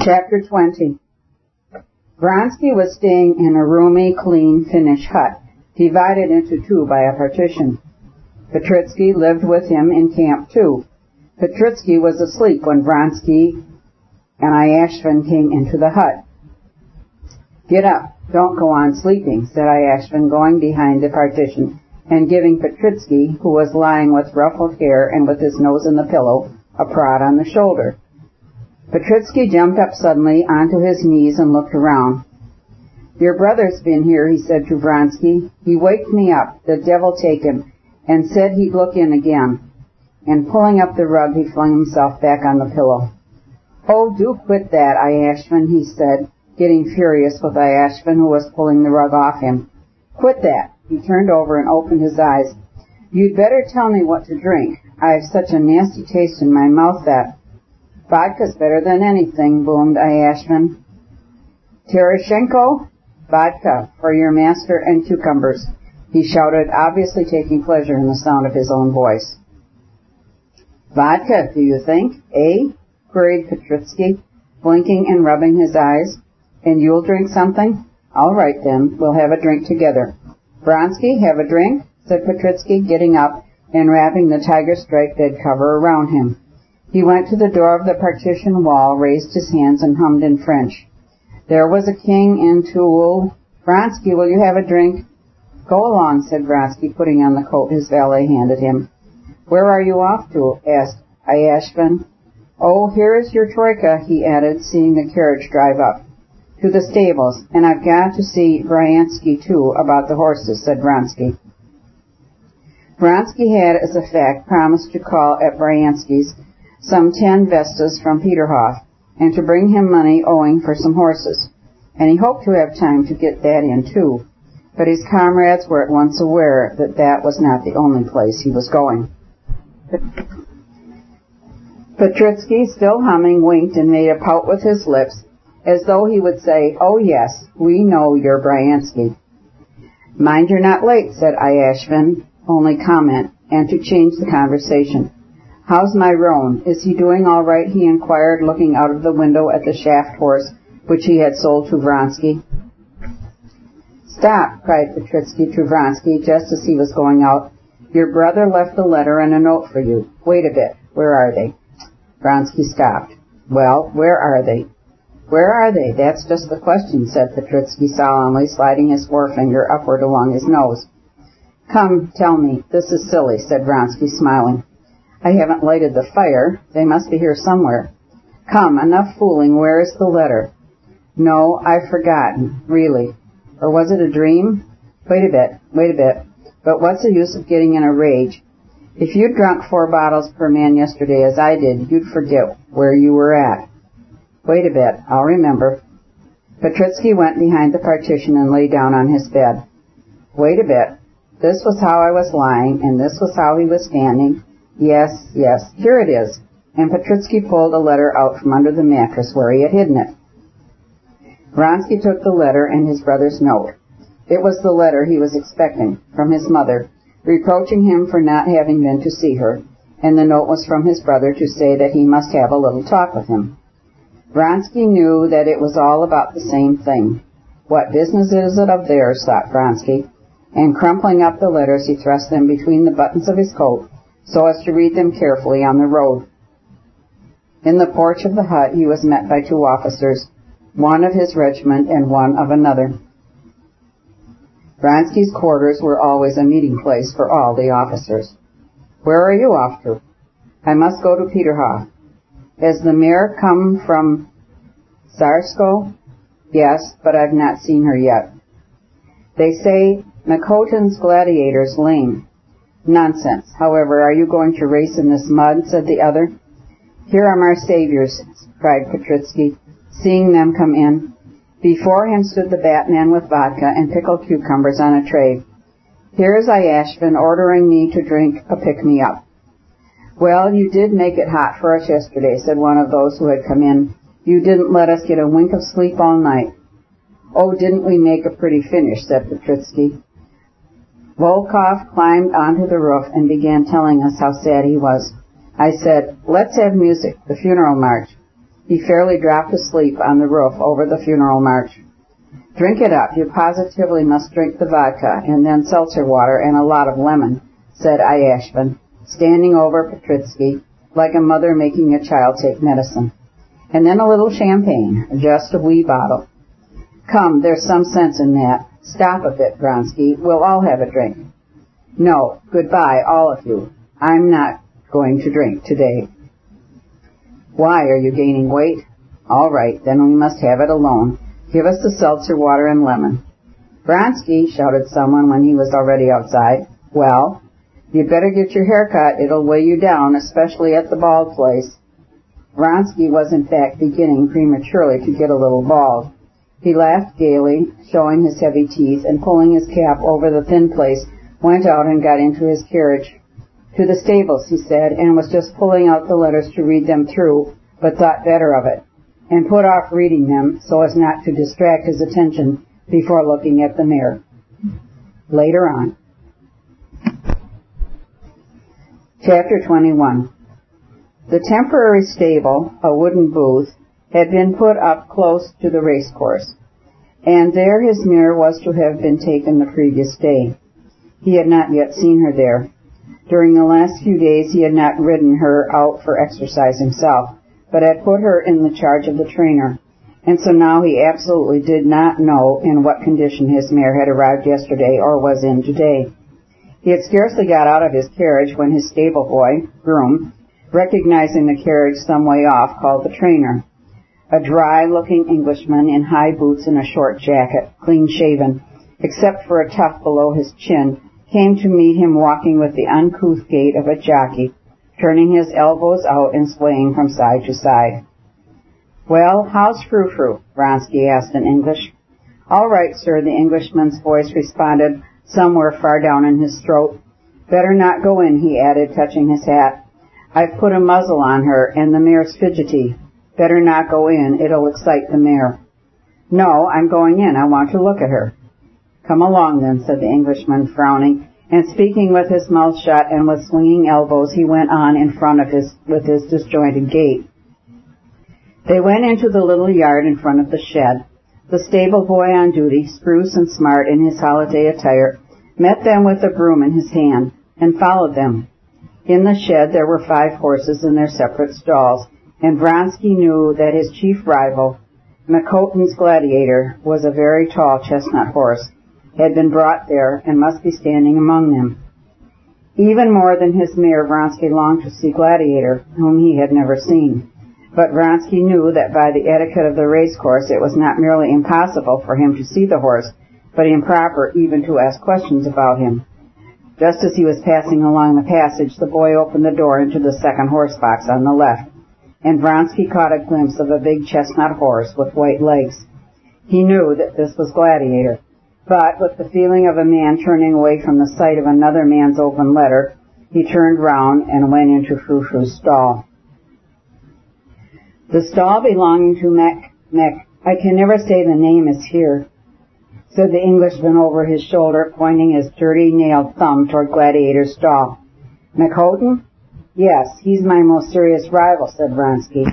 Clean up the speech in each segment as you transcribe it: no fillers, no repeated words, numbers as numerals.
Chapter 20. Vronsky was staying in a roomy, clean Finnish hut, divided into two by a partition. Petritsky lived with him in camp too. Petritsky was asleep when Vronsky and Iashvin came into the hut. "Get up, don't go on sleeping," said Iashvin, going behind the partition and giving Petritsky, who was lying with ruffled hair and with his nose in the pillow, a prod on the shoulder. Petritsky jumped up suddenly onto his knees and looked around. "Your brother's been here," he said to Vronsky. "He waked me up, the devil take him, and said he'd look in again." And pulling up the rug, he flung himself back on the pillow. "Oh, do quit that, Iashvin," he said, getting furious with Iashvin, who was pulling the rug off him. "Quit that." He turned over and opened his eyes. "You'd better tell me what to drink. I've such a nasty taste in my mouth that—" "Vodka's better than anything," boomed Iashvin. "Tereshenko, vodka for your master and cucumbers," he shouted, obviously taking pleasure in the sound of his own voice. "Vodka, do you think, eh?" queried Petritsky, blinking and rubbing his eyes. "And you'll drink something? All right, then, we'll have a drink together." "Vronsky, have a drink?" said Petritsky, getting up and wrapping the tiger-striped bed cover around him. He went to the door of the partition wall, raised his hands, and hummed in French. "There was a king in Toul." "Vronsky, will you have a drink?" "Go along," said Vronsky, putting on the coat his valet handed him. "Where are you off to?" asked Iashvin. "Oh, here is your troika," he added, seeing the carriage drive up. "To the stables, and I've got to see Bryansky, too, about the horses," said Vronsky. Vronsky had, as a fact, promised to call at Bryansky's some 10 vestas from Peterhof, and to bring him money owing for some horses, and he hoped to have time to get that in, too. But his comrades were at once aware that that was not the only place he was going. Petritsky, still humming, winked and made a pout with his lips, as though he would say, "Oh yes, we know you're Bryansky." "Mind you're not late," said Iashvin, only comment, and to change the conversation. "How's my roan? Is he doing all right?" he inquired, looking out of the window at the shaft horse which he had sold to Vronsky. "Stop!" cried Petritsky to Vronsky just as he was going out. "Your brother left a letter and a note for you. Wait a bit. Where are they?" Vronsky stopped. "Well, where are they?" "Where are they? That's just the question," said Petritsky solemnly, sliding his forefinger upward along his nose. "Come, tell me. This is silly," said Vronsky, smiling. "I haven't lighted the fire. They must be here somewhere." "Come, enough fooling. Where is the letter?" "No, I've forgotten, really. Or was it a dream? Wait a bit. But what's the use of getting in a rage? If you'd drunk 4 bottles per man yesterday as I did, you'd forget where you were at." "Wait a bit. I'll remember." Petritsky went behind the partition and lay down on his bed. "Wait a bit. This was how I was lying, and this was how he was standing. Yes, here it is." And Petritsky pulled a letter out from under the mattress where he had hidden it. Vronsky took the letter and his brother's note. It was the letter he was expecting, from his mother, reproaching him for not having been to see her, and the note was from his brother to say that he must have a little talk with him. Vronsky knew that it was all about the same thing. What business is it of theirs, thought Vronsky, and crumpling up the letters he thrust them between the buttons of his coat so as to read them carefully on the road. In the porch of the hut he was met by 2 officers, one of his regiment and one of another. Vronsky's quarters were always a meeting place for all the officers. "Where are you off to?" "I must go to Peterhof." "Has the mayor come from Tsarskoe?" "Yes, but I've not seen her yet." "They say Makotin's gladiator's lame." "Nonsense. However, are you going to race in this mud?" said the other. "Here are our saviors," cried Petritsky, seeing them come in. Before him stood the Batman with vodka and pickled cucumbers on a tray. "Here's Iashvin ordering me to drink a pick-me-up." "Well, you did make it hot for us yesterday," said one of those who had come in. "You didn't let us get a wink of sleep all night." "Oh, didn't we make a pretty finish," said Petritsky. Volkov climbed onto the roof and began telling us how sad he was. I said, "Let's have music, the funeral march." He fairly dropped asleep on the roof over the funeral march. Drink it up. You positively must drink the vodka, and then seltzer water and a lot of lemon, said Iashvin, standing over Petritsky like a mother making a child take medicine. And then a little champagne, just a wee bottle. Come, there's some sense in that. Stop a bit, Vronsky. We'll all have a drink. No, goodbye, all of you. I'm not going to drink today. Why, are you gaining weight? All right, then we must have it alone. Give us the seltzer water and lemon. Vronsky, shouted someone when he was already outside. Well, you'd better get your hair cut. It'll weigh you down, especially at the bald place. Vronsky was in fact beginning prematurely to get a little bald. He laughed gaily, showing his heavy teeth, and pulling his cap over the thin place, went out and got into his carriage. To the stables, he said, and was just pulling out the letters to read them through, but thought better of it, and put off reading them so as not to distract his attention before looking at the mare. Later on. Chapter 21. The temporary stable, a wooden booth, had been put up close to the racecourse, and there his mare was to have been taken the previous day. He had not yet seen her there. During the last few days he had not ridden her out for exercise himself, but had put her in the charge of the trainer, and so now he absolutely did not know in what condition his mare had arrived yesterday or was in today. He had scarcely got out of his carriage when his stable boy, groom, recognizing the carriage some way off, called the trainer. A dry-looking Englishman in high boots and a short jacket, clean-shaven, except for a tuft below his chin, came to meet him walking with the uncouth gait of a jockey, turning his elbows out and swaying from side to side. Well, how's Frou-Frou? Vronsky asked in English. All right, sir, the Englishman's voice responded somewhere far down in his throat. Better not go in, he added, touching his hat. I've put a muzzle on her, and the mare's fidgety. Better not go in, it'll excite the mare. No, I'm going in, I want to look at her. Come along then, said the Englishman, frowning, and speaking with his mouth shut and with swinging elbows, he went on in front of with his disjointed gait. They went into the little yard in front of the shed. The stable boy on duty, spruce and smart in his holiday attire, met them with a broom in his hand, and followed them. In the shed there were 5 horses in their separate stalls, and Vronsky knew that his chief rival, McCoten's Gladiator, was a very tall chestnut horse, had been brought there, and must be standing among them. Even more than his mare, Vronsky longed to see Gladiator, whom he had never seen. But Vronsky knew that by the etiquette of the racecourse it was not merely impossible for him to see the horse, but improper even to ask questions about him. Just as he was passing along the passage, the boy opened the door into the second horse box on the left, and Vronsky caught a glimpse of a big chestnut horse with white legs. He knew that this was Gladiator, but with the feeling of a man turning away from the sight of another man's open letter, he turned round and went into Frou-Frou's stall. The stall belonging to I can never say the name is here, said the Englishman over his shoulder, pointing his dirty-nailed thumb toward Gladiator's stall. McCoten? Yes, he's my most serious rival, said Vronsky.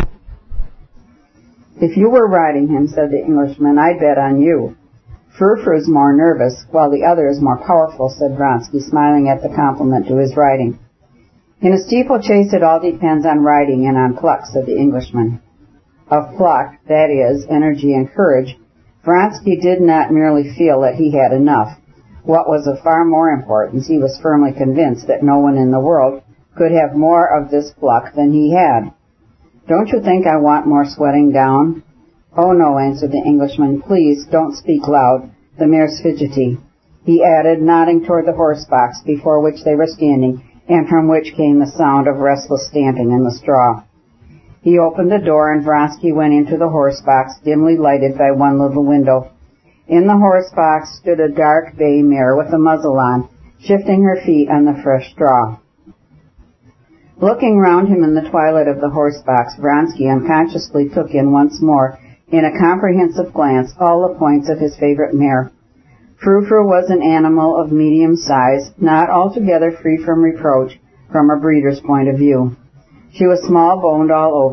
If you were riding him, said the Englishman, I'd bet on you. Frou-Frou's more nervous, while the other is more powerful, said Vronsky, smiling at the compliment to his riding. In a steeplechase it all depends on riding and on pluck, said the Englishman. Of pluck, that is, energy and courage, Vronsky did not merely feel that he had enough. What was of far more importance, he was firmly convinced that no one in the world could have more of this pluck than he had. Don't you think I want more sweating down? Oh, no, answered the Englishman. Please, don't speak loud. The mare's fidgety, he added, nodding toward the horse box before which they were standing, and from which came the sound of restless stamping in the straw. He opened the door, and Vronsky went into the horse box, dimly lighted by one little window. In the horse box stood a dark bay mare with a muzzle on, shifting her feet on the fresh straw. Looking round him in the twilight of the horse box, Vronsky unconsciously took in once more, in a comprehensive glance, all the points of his favorite mare. Frou-Frou was an animal of medium size, not altogether free from reproach from a breeder's point of view. She was small-boned all over,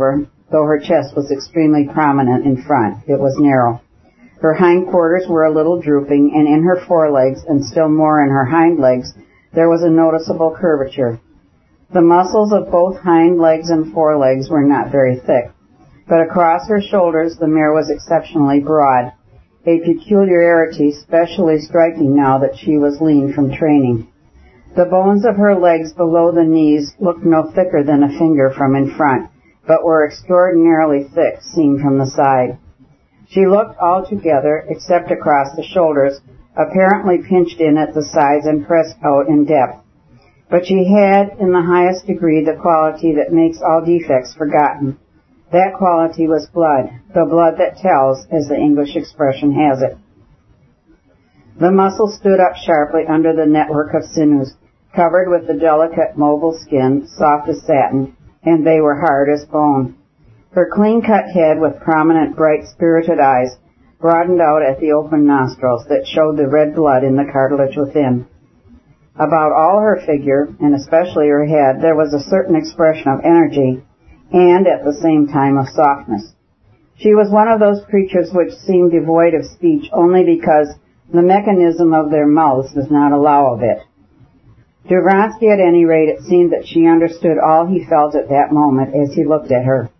though her chest was extremely prominent in front. It was narrow. Her hindquarters were a little drooping, and in her forelegs, and still more in her hind legs, there was a noticeable curvature. The muscles of both hind legs and forelegs were not very thick, but across her shoulders the mare was exceptionally broad, a peculiarity specially striking now that she was lean from training. The bones of her legs below the knees looked no thicker than a finger from in front, but were extraordinarily thick seen from the side. She looked altogether, except across the shoulders, apparently pinched in at the sides and pressed out in depth. But she had, in the highest degree, the quality that makes all defects forgotten. That quality was blood, the blood that tells, as the English expression has it. The muscles stood up sharply under the network of sinews, covered with the delicate, mobile skin, soft as satin, and they were hard as bone. Her clean-cut head, with prominent, bright, spirited eyes, broadened out at the open nostrils that showed the red blood in the cartilage within. About all her figure, and especially her head, there was a certain expression of energy, and at the same time of softness. She was one of those creatures which seem devoid of speech only because the mechanism of their mouths does not allow of it. To Vronsky, at any rate, it seemed that she understood all he felt at that moment as he looked at her.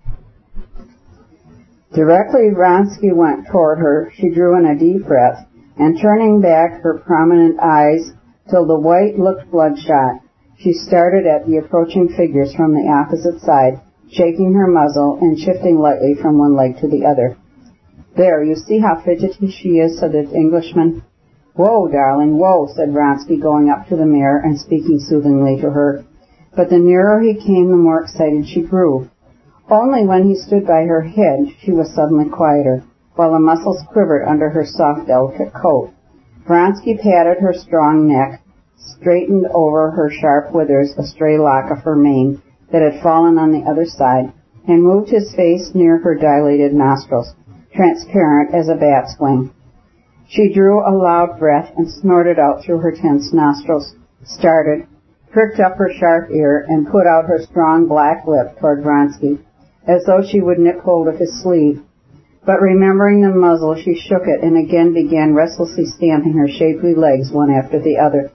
Directly Vronsky went toward her, she drew in a deep breath, and turning back her prominent eyes till the white looked bloodshot, she started at the approaching figures from the opposite side, shaking her muzzle and shifting lightly from one leg to the other. "There, you see how fidgety she is," said the Englishman. "Whoa, darling, whoa," said Vronsky, going up to the mare and speaking soothingly to her. But the nearer he came, the more excited she grew. Only when he stood by her head, she was suddenly quieter, while the muscles quivered under her soft, delicate coat. Vronsky patted her strong neck, straightened over her sharp withers a stray lock of her mane that had fallen on the other side, and moved his face near her dilated nostrils, transparent as a bat's wing. She drew a loud breath and snorted out through her tense nostrils, started, pricked up her sharp ear, and put out her strong black lip toward Vronsky, as though she would nip hold of his sleeve. But remembering the muzzle, she shook it and again began restlessly stamping her shapely legs one after the other.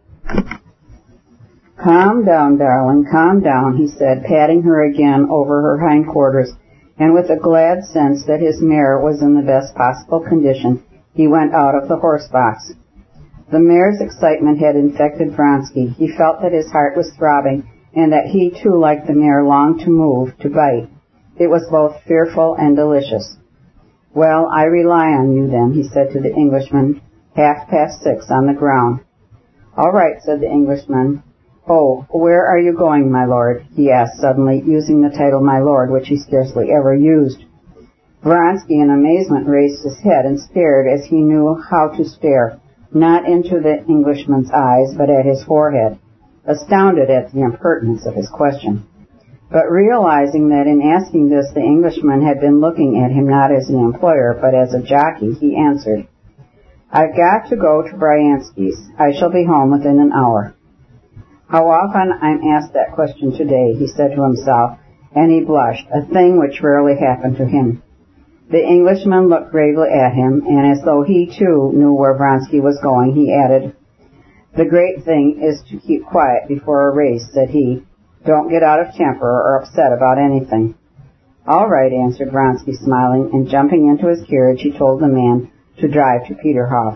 "Calm down, darling, calm down," he said, patting her again over her hindquarters, and with a glad sense that his mare was in the best possible condition, he went out of the horse box. The mare's excitement had infected Vronsky. He felt that his heart was throbbing, and that he too, like the mare, longed to move, to bite. It was both fearful and delicious. "Well, I rely on you then," he said to the Englishman, 6:30 on the ground. "All right," said the Englishman. "Oh, where are you going, my lord?" he asked suddenly, using the title my lord, which he scarcely ever used. Vronsky, in amazement, raised his head and stared as he knew how to stare, not into the Englishman's eyes, but at his forehead, astounded at the impertinence of his question. But realizing that in asking this the Englishman had been looking at him not as an employer, but as a jockey, he answered, "I've got to go to Bryansky's. I shall be home within an hour." How often I'm asked that question today, he said to himself, and he blushed, a thing which rarely happened to him. The Englishman looked gravely at him, and as though he, too, knew where Vronsky was going, he added, "The great thing is to keep quiet before a race," said he. "Don't get out of temper or upset about anything." "All right," answered Vronsky, smiling, and jumping into his carriage, he told the man to drive to Peterhof.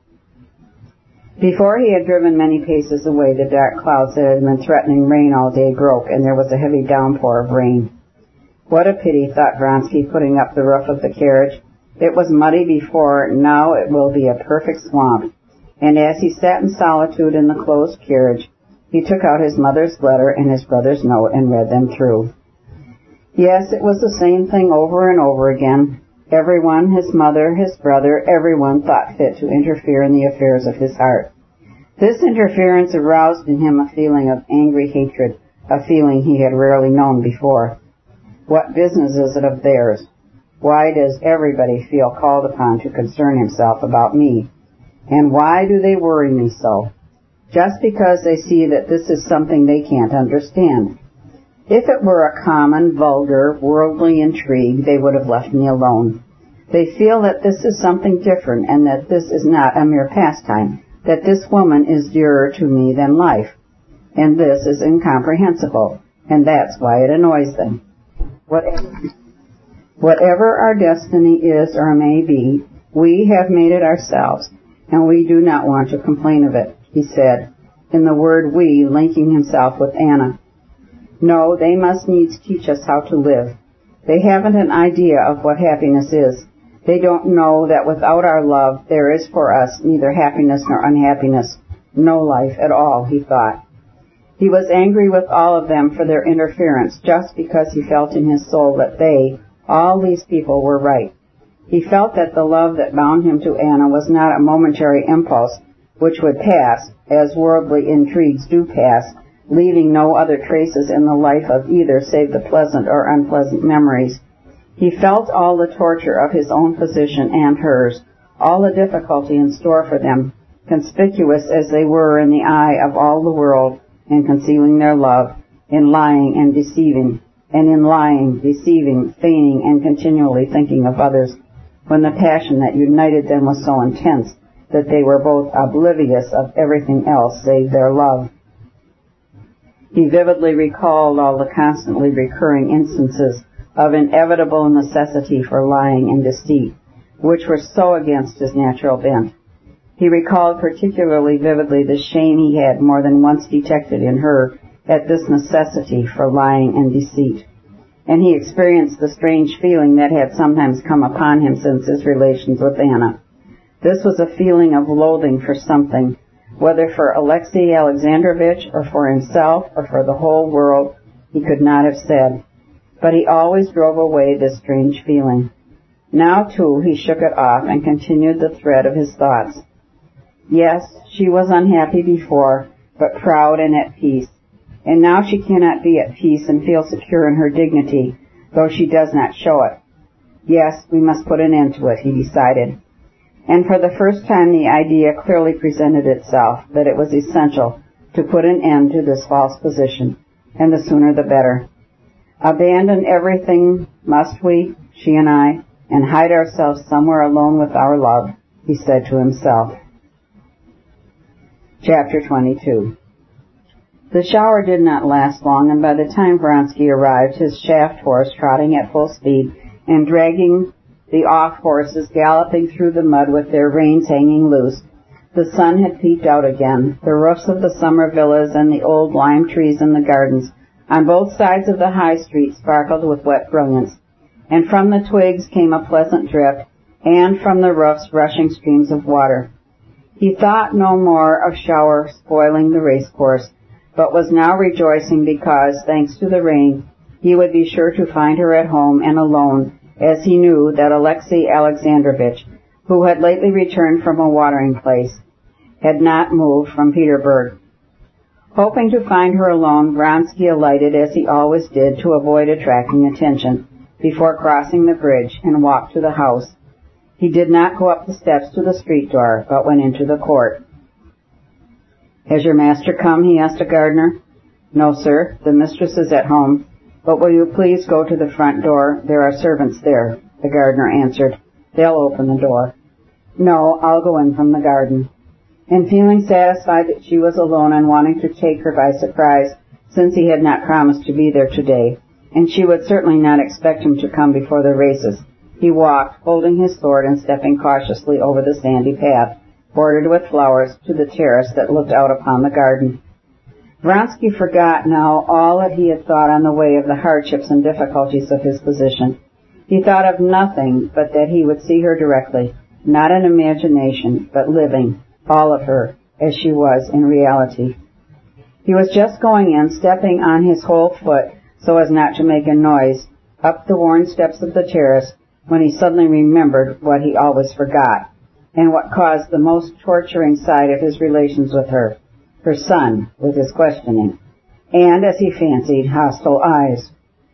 Before he had driven many paces away, the dark clouds that had been threatening rain all day broke, and there was a heavy downpour of rain. "What a pity," thought Vronsky, putting up the roof of the carriage. "It was muddy before, now it will be a perfect swamp." And as he sat in solitude in the closed carriage, he took out his mother's letter and his brother's note and read them through. Yes, it was the same thing over and over again. Everyone, his mother, his brother, everyone thought fit to interfere in the affairs of his heart. This interference aroused in him a feeling of angry hatred, a feeling he had rarely known before. What business is it of theirs? Why does everybody feel called upon to concern himself about me? And why do they worry me so? Just because they see that this is something they can't understand. If it were a common, vulgar, worldly intrigue, they would have left me alone. They feel that this is something different and that this is not a mere pastime, that this woman is dearer to me than life. And this is incomprehensible, and that's why it annoys them. Whatever our destiny is or may be, we have made it ourselves, and we do not want to complain of it, he said, in the word we linking himself with Anna. No, they must needs teach us how to live. They haven't an idea of what happiness is. They don't know that without our love there is for us neither happiness nor unhappiness, no life at all, he thought. He was angry with all of them for their interference just because he felt in his soul that they, all these people, were right. He felt that the love that bound him to Anna was not a momentary impulse which would pass, as worldly intrigues do pass, leaving no other traces in the life of either save the pleasant or unpleasant memories. He felt all the torture of his own position and hers, all the difficulty in store for them, conspicuous as they were in the eye of all the world, in concealing their love, in lying and deceiving, and in lying, deceiving, feigning, and continually thinking of others, when the passion that united them was so intense that they were both oblivious of everything else save their love. He vividly recalled all the constantly recurring instances of inevitable necessity for lying and deceit, which were so against his natural bent. He recalled particularly vividly the shame he had more than once detected in her at this necessity for lying and deceit. And he experienced the strange feeling that had sometimes come upon him since his relations with Anna. This was a feeling of loathing for something, whether for Alexei Alexandrovich or for himself or for the whole world, he could not have said. But he always drove away this strange feeling. Now, too, he shook it off and continued the thread of his thoughts. Yes, she was unhappy before, but proud and at peace. And now she cannot be at peace and feel secure in her dignity, though she does not show it. Yes, we must put an end to it, he decided. And for the first time the idea clearly presented itself that it was essential to put an end to this false position, and the sooner the better. Abandon everything, must we, she and I, and hide ourselves somewhere alone with our love, he said to himself. Chapter 22. The shower did not last long, and by the time Vronsky arrived, his shaft horse trotting at full speed and dragging the off horses galloping through the mud with their reins hanging loose, the sun had peeped out again. The roofs of the summer villas and the old lime trees in the gardens on both sides of the high street sparkled with wet brilliance, and from the twigs came a pleasant drip, and from the roofs rushing streams of water. He thought no more of shower spoiling the race course, but was now rejoicing because, thanks to the rain, he would be sure to find her at home and alone, as he knew that Alexei Alexandrovich, who had lately returned from a watering place, had not moved from Petersburg. Hoping to find her alone, Vronsky alighted, as he always did, to avoid attracting attention, before crossing the bridge, and walked to the house. He did not go up the steps to the street door, but went into the court. "Has your master come?" he asked a gardener. "No, sir. The mistress is at home. But will you please go to the front door? There are servants there," the gardener answered. "They'll open the door." "No, I'll go in from the garden." And feeling satisfied that she was alone and wanting to take her by surprise, since he had not promised to be there today, and she would certainly not expect him to come before the races, he walked, holding his sword and stepping cautiously over the sandy path, bordered with flowers, to the terrace that looked out upon the garden. Vronsky forgot now all that he had thought on the way of the hardships and difficulties of his position. He thought of nothing but that he would see her directly, not in imagination, but living, all of her, as she was in reality. He was just going in, stepping on his whole foot so as not to make a noise, up the worn steps of the terrace, when he suddenly remembered what he always forgot, and what caused the most torturing side of his relations with her, her son, with his questioning, and, as he fancied, hostile eyes.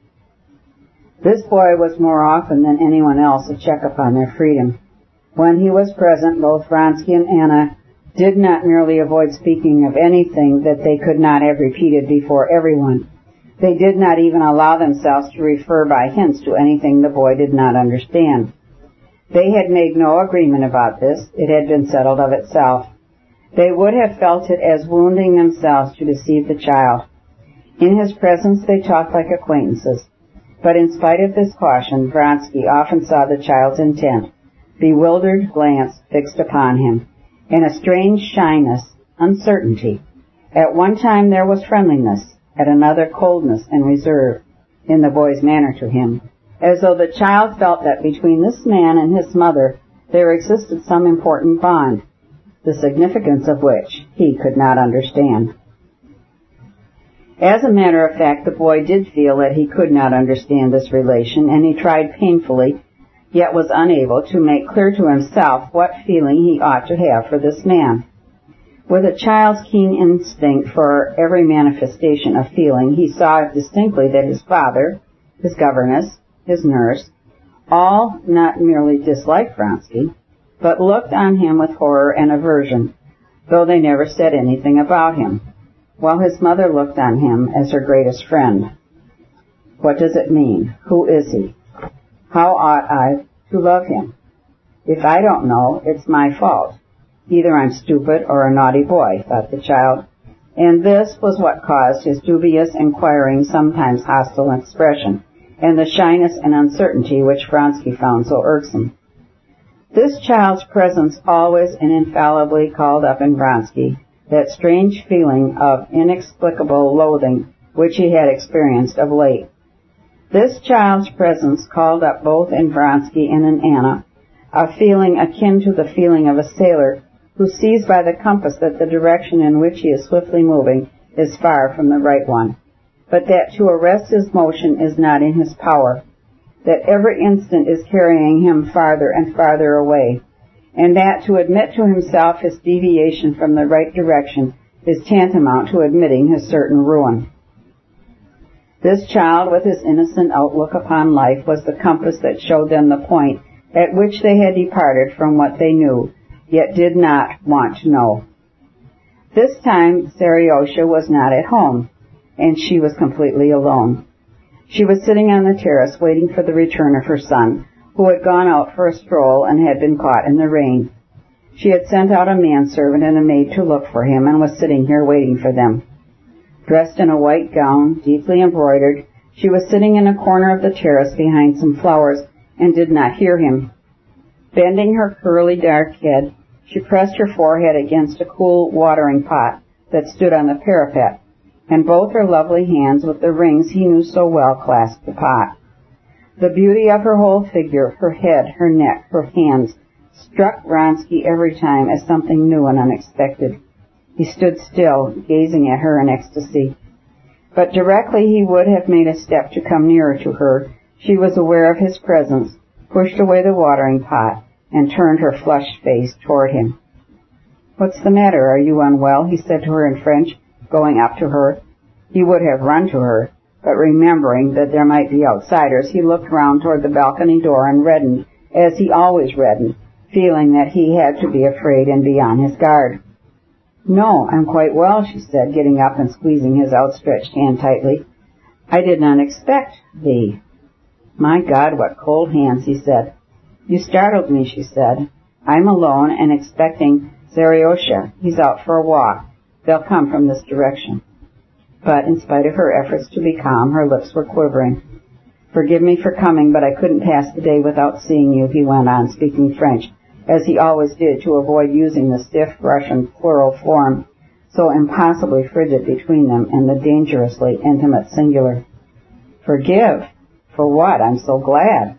This boy was more often than anyone else a check upon their freedom. When he was present, both Vronsky and Anna did not merely avoid speaking of anything that they could not have repeated before everyone, They did not even allow themselves to refer by hints to anything the boy did not understand. They had made no agreement about this. It had been settled of itself. They would have felt it as wounding themselves to deceive the child. In his presence they talked like acquaintances. But in spite of this caution, Vronsky often saw the child's intent, bewildered glance fixed upon him, and a strange shyness, uncertainty. At one time there was friendliness, at another coldness and reserve in the boy's manner to him, as though the child felt that between this man and his mother there existed some important bond, the significance of which he could not understand. As a matter of fact, the boy did feel that he could not understand this relation, and he tried painfully, yet was unable to make clear to himself what feeling he ought to have for this man. With a child's keen instinct for every manifestation of feeling, he saw distinctly that his father, his governess, his nurse, all not merely disliked Vronsky, but looked on him with horror and aversion, though they never said anything about him, while his mother looked on him as her greatest friend. What does it mean? Who is he? How ought I to love him? If I don't know, it's my fault. Either I'm stupid or a naughty boy, thought the child, and this was what caused his dubious, inquiring, sometimes hostile expression, and the shyness and uncertainty which Vronsky found so irksome. This child's presence always and infallibly called up in Vronsky that strange feeling of inexplicable loathing which he had experienced of late. This child's presence called up both in Vronsky and in Anna a feeling akin to the feeling of a sailor who sees by the compass that the direction in which he is swiftly moving is far from the right one, but that to arrest his motion is not in his power, that every instant is carrying him farther and farther away, and that to admit to himself his deviation from the right direction is tantamount to admitting his certain ruin. This child, with his innocent outlook upon life, was the compass that showed them the point at which they had departed from what they knew, yet did not want to know. This time, Seriosha was not at home, and she was completely alone. She was sitting on the terrace waiting for the return of her son, who had gone out for a stroll and had been caught in the rain. She had sent out a manservant and a maid to look for him, and was sitting here waiting for them. Dressed in a white gown, deeply embroidered, she was sitting in a corner of the terrace behind some flowers, and did not hear him. Bending her curly dark head, she pressed her forehead against a cool watering pot that stood on the parapet, and both her lovely hands with the rings he knew so well clasped the pot. The beauty of her whole figure, her head, her neck, her hands, struck Vronsky every time as something new and unexpected. He stood still, gazing at her in ecstasy. But directly he would have made a step to come nearer to her, she was aware of his presence, pushed away the watering pot, and turned her flushed face toward him. "What's the matter? Are you unwell?" he said to her in French, going up to her. He would have run to her, but remembering that there might be outsiders, he looked round toward the balcony door and reddened, as he always reddened, feeling that he had to be afraid and be on his guard. "No, I'm quite well," she said, getting up and squeezing his outstretched hand tightly. "I did not expect thee." "My God, what cold hands," he said. "You startled me," she said. "I'm alone and expecting Seriosha. He's out for a walk. They'll come from this direction." But in spite of her efforts to be calm, her lips were quivering. "Forgive me for coming, but I couldn't pass the day without seeing you," he went on, speaking French, as he always did, to avoid using the stiff Russian plural form, so impossibly frigid between them, and the dangerously intimate singular. "Forgive? For what? I'm so glad."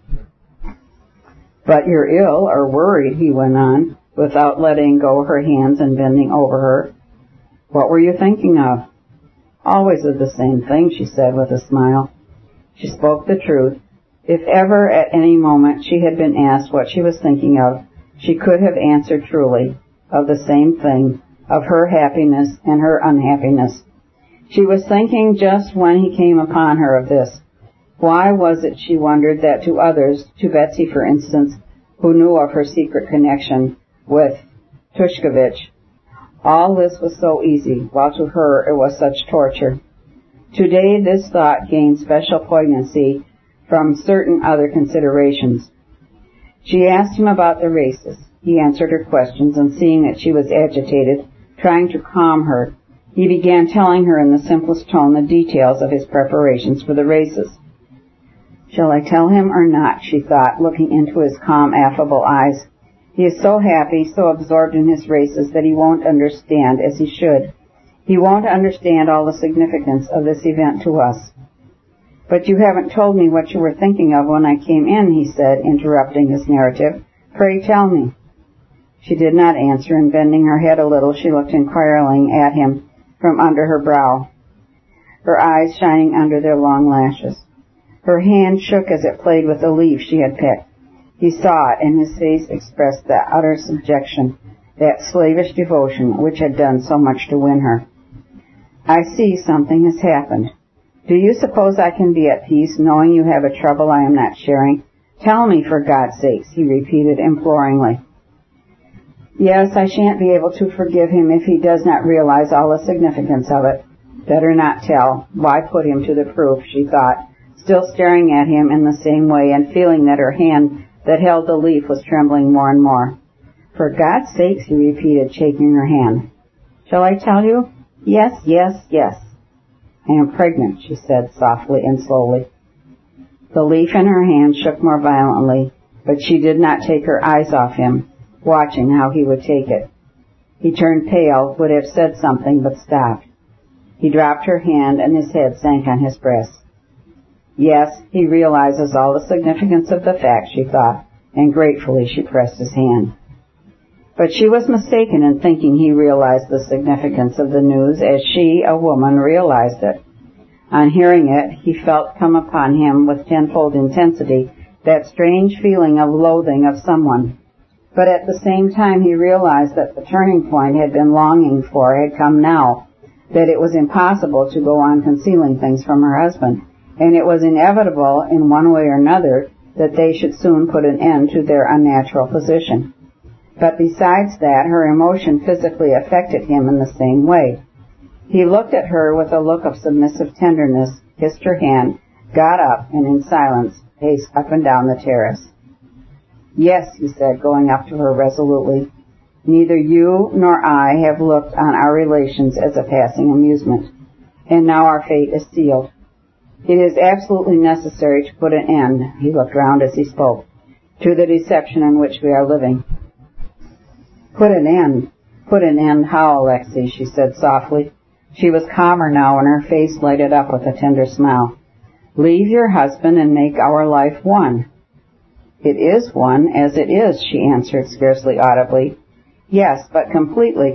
"But you're ill or worried," he went on, without letting go her hands and bending over her. "What were you thinking of?" "Always of the same thing," she said with a smile. She spoke the truth. If ever at any moment she had been asked what she was thinking of, she could have answered truly, of the same thing, of her happiness and her unhappiness. She was thinking just when he came upon her of this. Why was it, she wondered, that to others, to Betsy for instance, who knew of her secret connection with Tushkevich, all this was so easy, while to her it was such torture? Today this thought gained special poignancy from certain other considerations. She asked him about the races. He answered her questions, and seeing that she was agitated, trying to calm her, he began telling her in the simplest tone the details of his preparations for the races. Shall I tell him or not, she thought, looking into his calm, affable eyes. He is so happy, so absorbed in his races that he won't understand as he should. He won't understand all the significance of this event to us. But you haven't told me what you were thinking of when I came in, he said, interrupting his narrative. Pray tell me. She did not answer, and bending her head a little, she looked inquiringly at him from under her brow, her eyes shining under their long lashes. Her hand shook as it played with the leaf she had picked. He saw it, and his face expressed that utter subjection, that slavish devotion which had done so much to win her. I see something has happened. Do you suppose I can be at peace knowing you have a trouble I am not sharing? Tell me, for God's sakes, he repeated imploringly. Yes, I shan't be able to forgive him if he does not realize all the significance of it. Better not tell. Why put him to the proof, she thought, still staring at him in the same way and feeling that her hand that held the leaf was trembling more and more. For God's sakes, he repeated, shaking her hand. Shall I tell you? Yes, yes, yes. I am pregnant, she said softly and slowly. The leaf in her hand shook more violently, but she did not take her eyes off him, watching how he would take it. He turned pale, would have said something, but stopped. He dropped her hand, and his head sank on his breast. Yes, he realizes all the significance of the fact, she thought, and gratefully she pressed his hand. But she was mistaken in thinking he realized the significance of the news as she, a woman, realized it. On hearing it, he felt come upon him with tenfold intensity that strange feeling of loathing of someone. But at the same time he realized that the turning point he had been longing for had come now, that it was impossible to go on concealing things from her husband, and it was inevitable in one way or another that they should soon put an end to their unnatural position. But besides that, her emotion physically affected him in the same way. He looked at her with a look of submissive tenderness, kissed her hand, got up, and in silence paced up and down the terrace. Yes, he said, going up to her resolutely, neither you nor I have looked on our relations as a passing amusement, and now our fate is sealed. It is absolutely necessary to put an end, he looked round as he spoke, to the deception in which we are living. Put an end how, Alexei, she said softly. She was calmer now, and her face lighted up with a tender smile. Leave your husband and make our life one. It is one, as it is, she answered, scarcely audibly. Yes, but completely.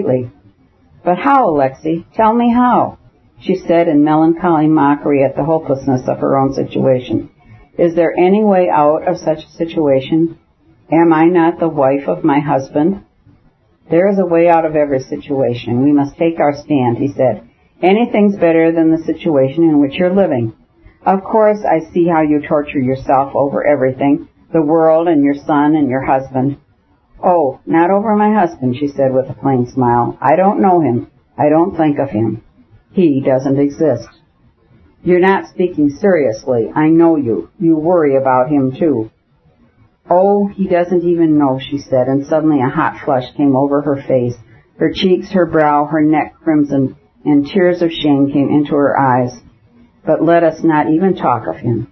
But how, Alexei? Tell me how, she said in melancholy mockery at the hopelessness of her own situation. Is there any way out of such a situation? Am I not the wife of my husband? There is a way out of every situation. We must take our stand, he said. Anything's better than the situation in which you're living. Of course, I see how you torture yourself over everything, the world and your son and your husband. Oh, not over my husband, she said with a plain smile. I don't know him. I don't think of him. He doesn't exist. You're not speaking seriously. I know you. You worry about him, too. Oh, he doesn't even know, she said, and suddenly a hot flush came over her face. Her cheeks, her brow, her neck crimsoned, and tears of shame came into her eyes. But let us not even talk of him.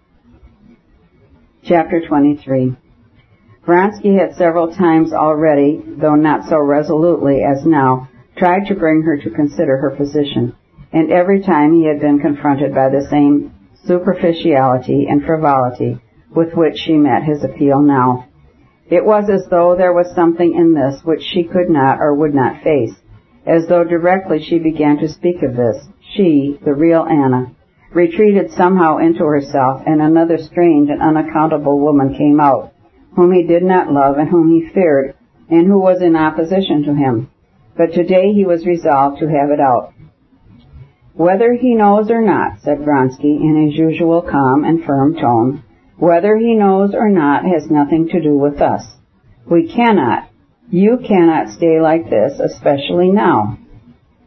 Chapter 23. Vronsky had several times already, though not so resolutely as now, tried to bring her to consider her position, and every time he had been confronted by the same superficiality and frivolity with which she met his appeal now. It was as though there was something in this which she could not or would not face, as though directly she began to speak of this, she, the real Anna, retreated somehow into herself, and another strange and unaccountable woman came out, whom he did not love and whom he feared, and who was in opposition to him. But today he was resolved to have it out. Whether he knows or not, said Vronsky in his usual calm and firm tone, whether he knows or not has nothing to do with us. You cannot stay like this, especially now.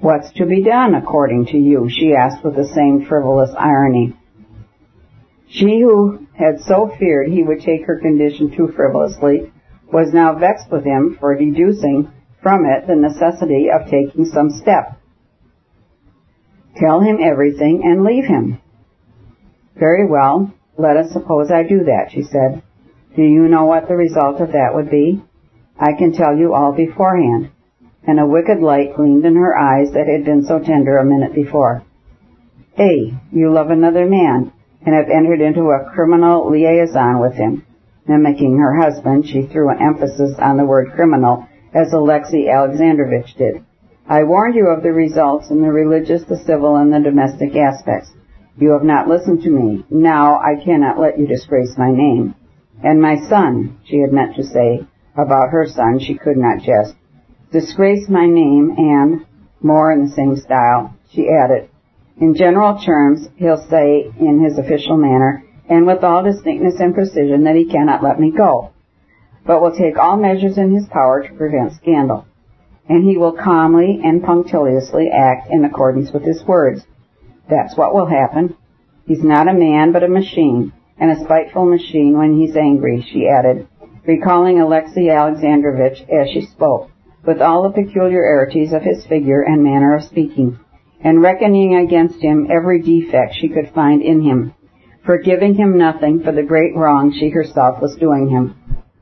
What's to be done, according to you? She asked with the same frivolous irony. She who had so feared he would take her condition too frivolously was now vexed with him for deducing from it the necessity of taking some step. Tell him everything and leave him. Very well, let us suppose I do that, she said. Do you know what the result of that would be? I can tell you all beforehand. And a wicked light gleamed in her eyes that had been so tender a minute before. A, you love another man, and have entered into a criminal liaison with him. Mimicking her husband, she threw an emphasis on the word criminal, as Alexei Alexandrovich did. I warned you of the results in the religious, the civil, and the domestic aspects. You have not listened to me. Now I cannot let you disgrace my name. And my son, she had meant to say. About her son she could not jest. Disgrace my name and, more in the same style, she added, in general terms, he'll say in his official manner, and with all distinctness and precision, that he cannot let me go, but will take all measures in his power to prevent scandal. And he will calmly and punctiliously act in accordance with his words. That's what will happen. He's not a man, but a machine, and a spiteful machine when he's angry, she added, recalling Alexei Alexandrovich as she spoke, with all the peculiarities of his figure and manner of speaking, and reckoning against him every defect she could find in him, forgiving him nothing for the great wrong she herself was doing him.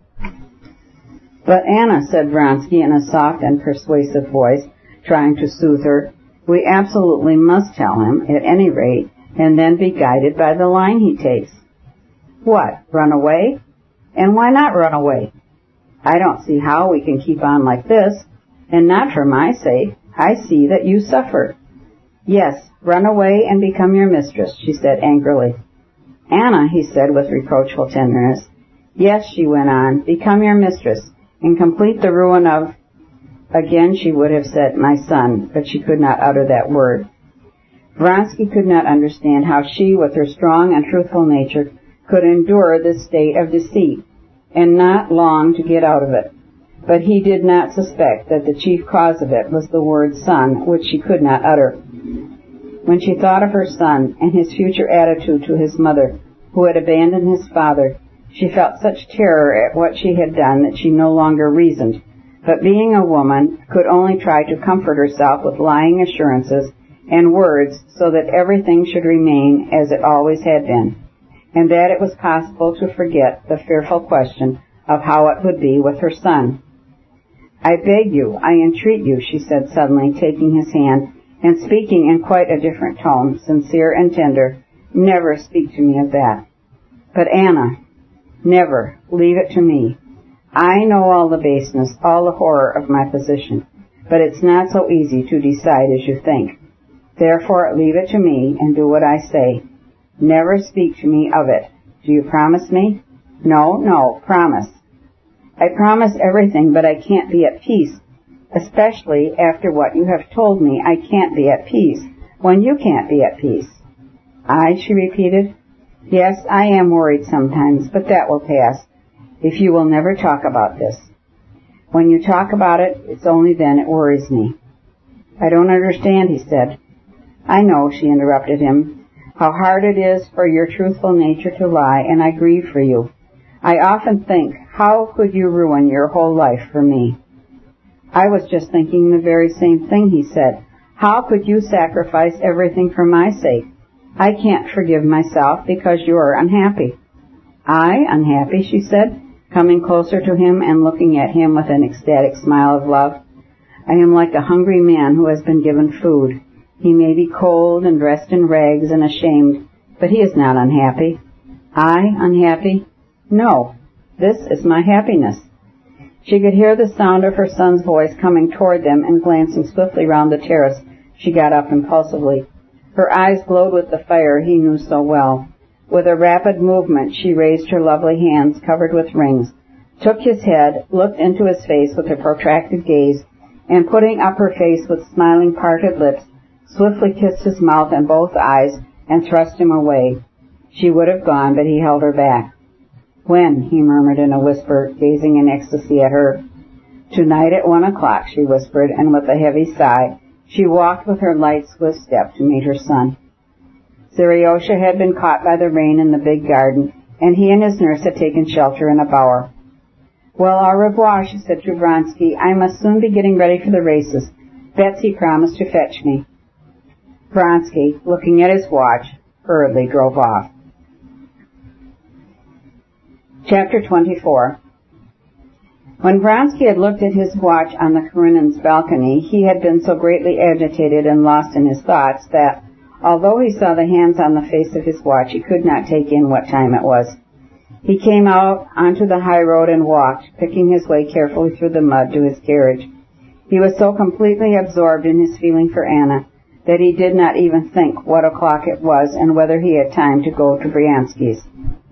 But Anna, said Vronsky in a soft and persuasive voice, trying to soothe her, we absolutely must tell him, at any rate, and then be guided by the line he takes. What, run away? And why not run away? I don't see how we can keep on like this, and not for my sake. I see that you suffer. Yes, run away and become your mistress, she said angrily. Anna, he said with reproachful tenderness. Yes, she went on, become your mistress, and complete the ruin of... Again she would have said, my son, but she could not utter that word. Vronsky could not understand how she, with her strong and truthful nature, could endure this state of deceit, and not long to get out of it. But he did not suspect that the chief cause of it was the word son, which she could not utter. When she thought of her son and his future attitude to his mother, who had abandoned his father, she felt such terror at what she had done that she no longer reasoned, but being a woman, could only try to comfort herself with lying assurances and words so that everything should remain as it always had been, and that it was possible to forget the fearful question of how it would be with her son. I beg you, I entreat you, she said suddenly, taking his hand and speaking in quite a different tone, sincere and tender, never speak to me of that. But Anna, never, leave it to me. I know all the baseness, all the horror of my position, but it's not so easy to decide as you think. Therefore, leave it to me and do what I say. Never speak to me of it. Do you promise me? No, promise. I promise everything, but I can't be at peace, especially after what you have told me. I can't be at peace when you can't be at peace. She repeated. Yes, I am worried sometimes, but that will pass, if you will never talk about this. When you talk about it, it's only then it worries me. I don't understand, he said. I know, she interrupted him, how hard it is for your truthful nature to lie, and I grieve for you. I often think, how could you ruin your whole life for me? I was just thinking the very same thing, he said. How could you sacrifice everything for my sake? I can't forgive myself because you're unhappy. I, unhappy, she said, coming closer to him and looking at him with an ecstatic smile of love. I am like a hungry man who has been given food. He may be cold and dressed in rags and ashamed, but he is not unhappy. I, unhappy? No, this is my happiness. She could hear the sound of her son's voice coming toward them, and glancing swiftly round the terrace, she got up impulsively. Her eyes glowed with the fire he knew so well. With a rapid movement, she raised her lovely hands covered with rings, took his head, looked into his face with a protracted gaze, and putting up her face with smiling parted lips, swiftly kissed his mouth and both eyes and thrust him away. She would have gone, but he held her back. When? He murmured in a whisper, gazing in ecstasy at her. Tonight at 1:00, she whispered, and with a heavy sigh, She walked with her light, swift step to meet her son. Seriosha had been caught by the rain in the big garden, and he and his nurse had taken shelter in a bower. Well, au revoir, she said to Vronsky. I must soon be getting ready for the races. Betsy promised to fetch me. Vronsky, looking at his watch, hurriedly drove off. Chapter 24. When Vronsky had looked at his watch on the Karenins' balcony, he had been so greatly agitated and lost in his thoughts that, although he saw the hands on the face of his watch, he could not take in what time it was. He came out onto the high road and walked, picking his way carefully through the mud to his carriage. He was so completely absorbed in his feeling for Anna that he did not even think what o'clock it was and whether he had time to go to Bryansky's.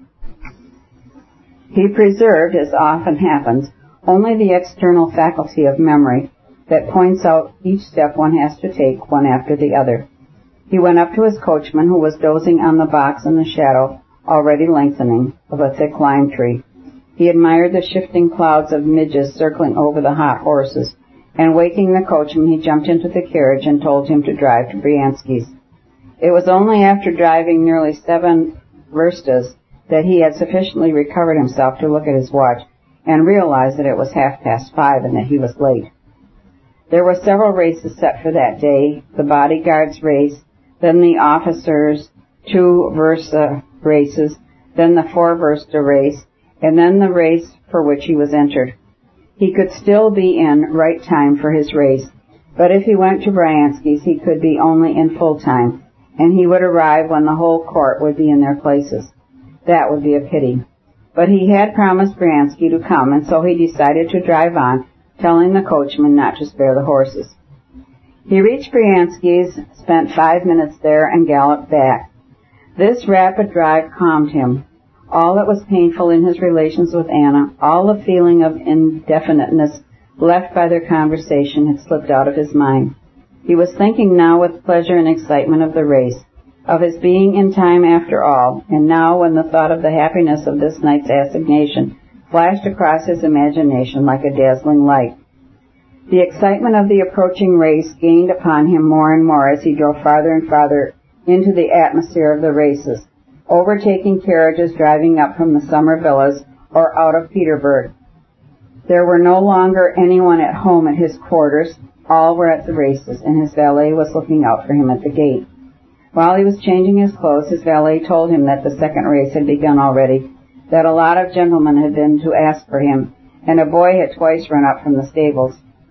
He preserved, as often happens, only the external faculty of memory that points out each step one has to take, one after the other. He went up to his coachman, who was dozing on the box in the shadow, already lengthening, of a thick lime tree. He admired the shifting clouds of midges circling over the hot horses, and waking the coachman, he jumped into the carriage and told him to drive to Bryansky's. It was only after driving nearly 7 verstas that he had sufficiently recovered himself to look at his watch and realize that it was 5:30 and that he was late. There were several races set for that day, the bodyguards' race, then the officers' 2 versta races, then the 4 versta race, and then the race for which he was entered. He could still be in right time for his race, but if he went to Bryansky's, he could be only in full time, and he would arrive when the whole court would be in their places. That would be a pity. But he had promised Bryansky to come, and so he decided to drive on, telling the coachman not to spare the horses. He reached Bryansky's, spent 5 minutes there, and galloped back. This rapid drive calmed him. All that was painful in his relations with Anna, all the feeling of indefiniteness left by their conversation had slipped out of his mind. He was thinking now with pleasure and excitement of the race, of his being in time after all, and now when the thought of the happiness of this night's assignation flashed across his imagination like a dazzling light. The excitement of the approaching race gained upon him more and more as he drove farther and farther into the atmosphere of the races, overtaking carriages driving up from the summer villas or out of Petersburg. There were no longer anyone at home at his quarters. All were at the races, and his valet was looking out for him at the gate. While he was changing his clothes, his valet told him that the second race had begun already, that a lot of gentlemen had been to ask for him, and a boy had twice run up from the stables.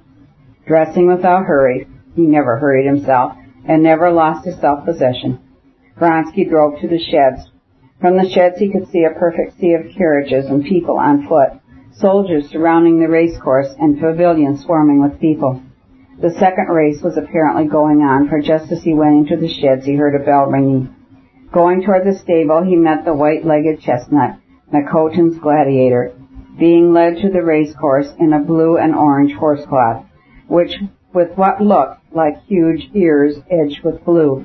Dressing without hurry, he never hurried himself, and never lost his self-possession, Vronsky drove to the sheds. From the sheds he could see a perfect sea of carriages and people on foot, soldiers surrounding the race course, and pavilions swarming with people. The second race was apparently going on, for just as he went into the sheds he heard a bell ringing. Going toward the stable, he met the white-legged chestnut, Makotin's gladiator, being led to the race course in a blue and orange horsecloth, which with what looked like huge ears edged with blue.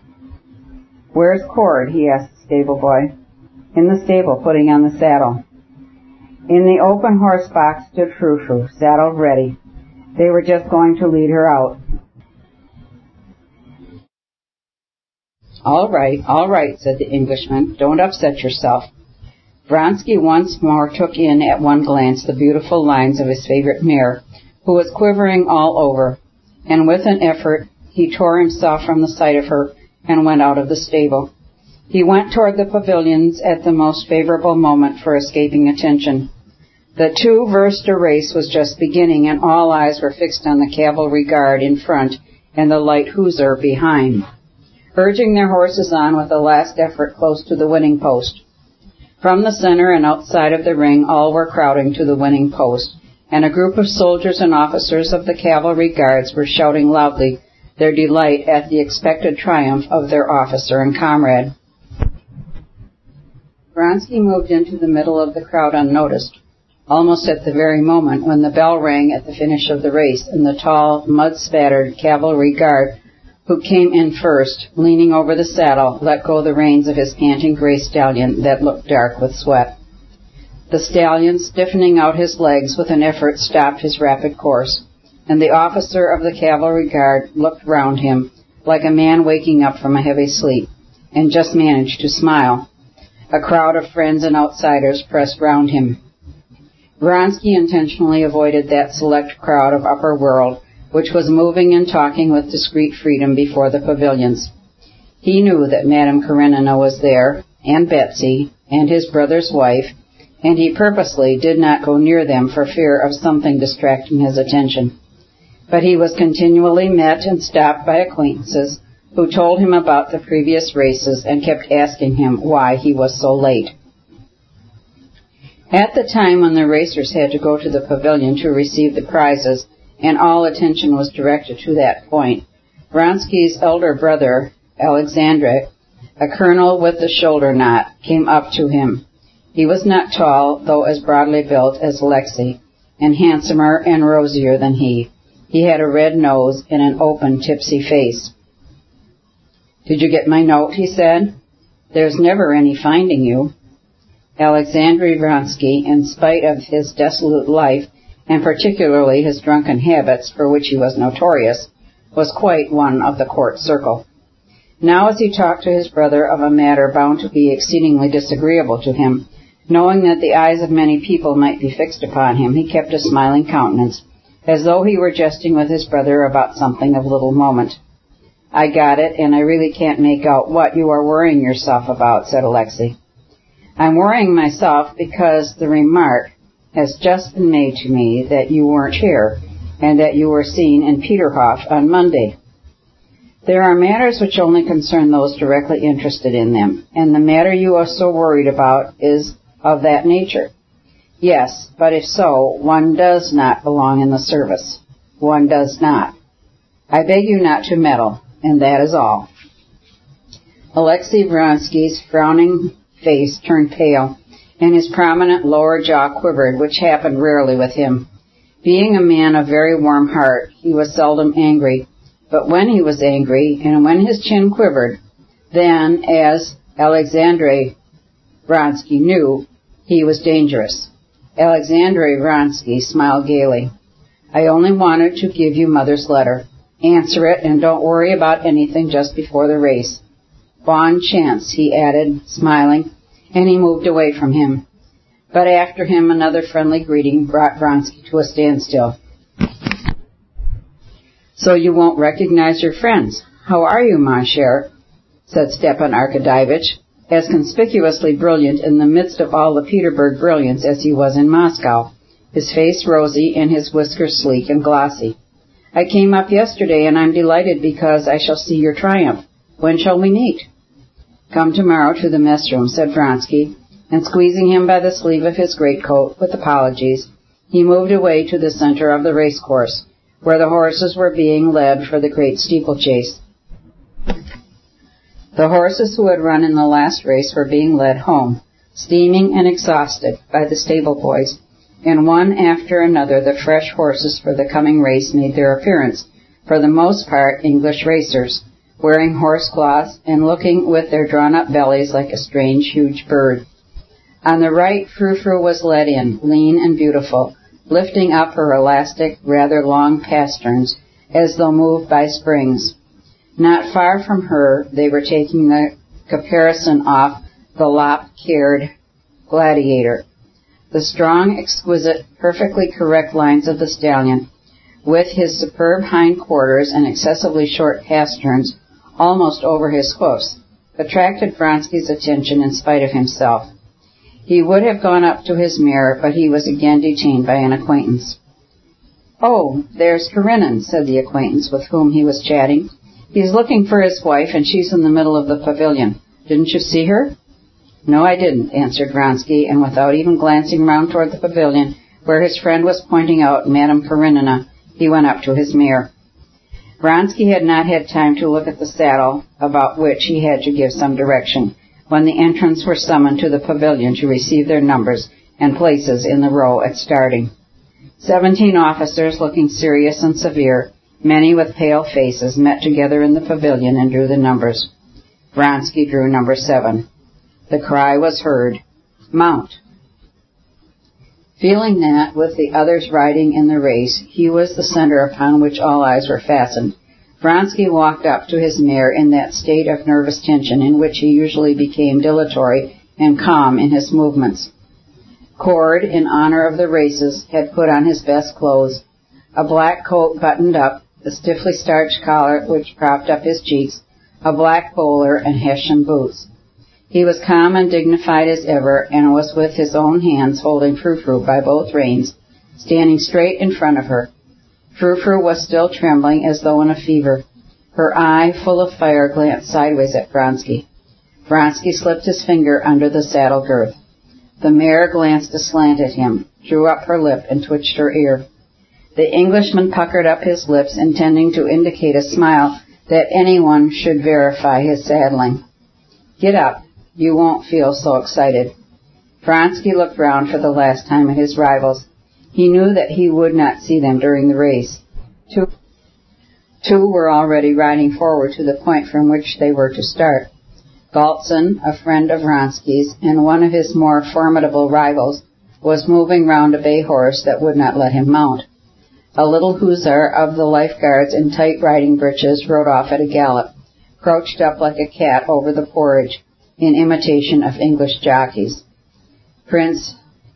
"Where's Cord?" he asked the stable boy. "In the stable, putting on the saddle." In the open horse box stood Frou-Frou, saddled ready. They were just going to lead her out. All right, said the Englishman. "Don't upset yourself." Vronsky once more took in at one glance the beautiful lines of his favorite mare, who was quivering all over, and with an effort he tore himself from the sight of her and went out of the stable. He went toward the pavilions at the most favorable moment for escaping attention. The 2 versta race was just beginning, and all eyes were fixed on the cavalry guard in front and the light hussar behind, urging their horses on with a last effort close to the winning post. From the center and outside of the ring, all were crowding to the winning post, and a group of soldiers and officers of the cavalry guards were shouting loudly their delight at the expected triumph of their officer and comrade. Vronsky moved into the middle of the crowd unnoticed, almost at the very moment when the bell rang at the finish of the race, and the tall, mud-spattered cavalry guard, who came in first, leaning over the saddle, let go the reins of his panting gray stallion that looked dark with sweat. The stallion, stiffening out his legs with an effort, stopped his rapid course. and the officer of the cavalry guard looked round him like a man waking up from a heavy sleep, and just managed to smile. A crowd of friends and outsiders pressed round him. Vronsky intentionally avoided that select crowd of upper world which was moving and talking with discreet freedom before the pavilions. He knew that Madame Karenina was there, and Betsy, and his brother's wife, and he purposely did not go near them for fear of something distracting his attention. But he was continually met and stopped by acquaintances who told him about the previous races and kept asking him why he was so late. At the time when the racers had to go to the pavilion to receive the prizes, and all attention was directed to that point, Vronsky's elder brother, Alexandre, a colonel with the shoulder knot, came up to him. He was not tall, though as broadly built as Alexei, and handsomer and rosier than he. He had a red nose and an open, tipsy face. "Did you get my note?" he said. "There's never any finding you." Alexandre Vronsky, in spite of his dissolute life, and particularly his drunken habits, for which he was notorious, was quite one of the court circle. Now as he talked to his brother of a matter bound to be exceedingly disagreeable to him, knowing that the eyes of many people might be fixed upon him, he kept a smiling countenance, as though he were jesting with his brother about something of little moment. "I got it, and I really can't make out what you are worrying yourself about," said Alexei. "I'm worrying myself because the remark has just been made to me that you weren't here, and that you were seen in Peterhof on Monday. There are matters which only concern those directly interested in them, and the matter you are so worried about is of that nature." "Yes, but if so, one does not belong in the service. One does not. I beg you not to meddle, and that is all." Alexei Vronsky's frowning face turned pale, and his prominent lower jaw quivered, which happened rarely with him. Being a man of very warm heart, he was seldom angry, but when he was angry, and when his chin quivered, then, as Alexandre Vronsky knew, he was dangerous. Alexandre Vronsky smiled gaily. "I only wanted to give you Mother's letter. Answer it, and don't worry about anything just before the race. Bon chance," he added, smiling, and he moved away from him. But after him another friendly greeting brought Vronsky to a standstill. "So you won't recognize your friends. How are you, mon cher?" said Stepan Arkadyevitch, as conspicuously brilliant in the midst of all the Petersburg brilliance as he was in Moscow, his face rosy and his whiskers sleek and glossy. "I came up yesterday, and I'm delighted because I shall see your triumph. When shall we meet?" "Come tomorrow to the mess room," said Vronsky, and squeezing him by the sleeve of his greatcoat, with apologies, he moved away to the center of the racecourse, where the horses were being led for the great steeplechase. The horses who had run in the last race were being led home, steaming and exhausted, by the stable boys, and one after another the fresh horses for the coming race made their appearance, for the most part English racers, wearing horse cloths and looking with their drawn-up bellies like a strange, huge bird. On the right, Frou-Frou was led in, lean and beautiful, lifting up her elastic, rather long pasterns, as though moved by springs. Not far from her, they were taking the caparison off the lop-cared Gladiator. The strong, exquisite, perfectly correct lines of the stallion, with his superb hind quarters and excessively short pasterns almost over his hoofs, attracted Vronsky's attention in spite of himself. He would have gone up to his mare, but he was again detained by an acquaintance. "Oh, there's Karenin," said the acquaintance with whom he was chatting. "He's looking for his wife, and she's in the middle of the pavilion. Didn't you see her?" "No, I didn't," answered Vronsky, and without even glancing round toward the pavilion, where his friend was pointing out Madame Karenina, he went up to his mare. Vronsky had not had time to look at the saddle, about which he had to give some direction, when the entrants were summoned to the pavilion to receive their numbers and places in the row at starting. 17 officers, looking serious and severe, many with pale faces, met together in the pavilion and drew the numbers. Vronsky drew number 7. The cry was heard, "Mount!" Feeling that, with the others riding in the race, he was the center upon which all eyes were fastened, Vronsky walked up to his mare in that state of nervous tension in which he usually became dilatory and calm in his movements. Cord, in honor of the races, had put on his best clothes, a black coat buttoned up, a stiffly starched collar which propped up his cheeks, a black bowler, and Hessian boots. He was calm and dignified as ever, and was with his own hands holding Frou-Frou by both reins, standing straight in front of her. Frou-Frou was still trembling as though in a fever. Her eye, full of fire, glanced sideways at Vronsky. Vronsky slipped his finger under the saddle girth. The mare glanced aslant at him, drew up her lip, and twitched her ear. The Englishman puckered up his lips, intending to indicate a smile that anyone should verify his saddling. "Get up. You won't feel so excited." Vronsky looked round for the last time at his rivals. He knew that he would not see them during the race. Two were already riding forward to the point from which they were to start. Galtsin, a friend of Vronsky's, and one of his more formidable rivals, was moving round a bay horse that would not let him mount. A little hussar of the Life Guards in tight riding breeches rode off at a gallop, crouched up like a cat over the porridge, in imitation of English jockeys. Prince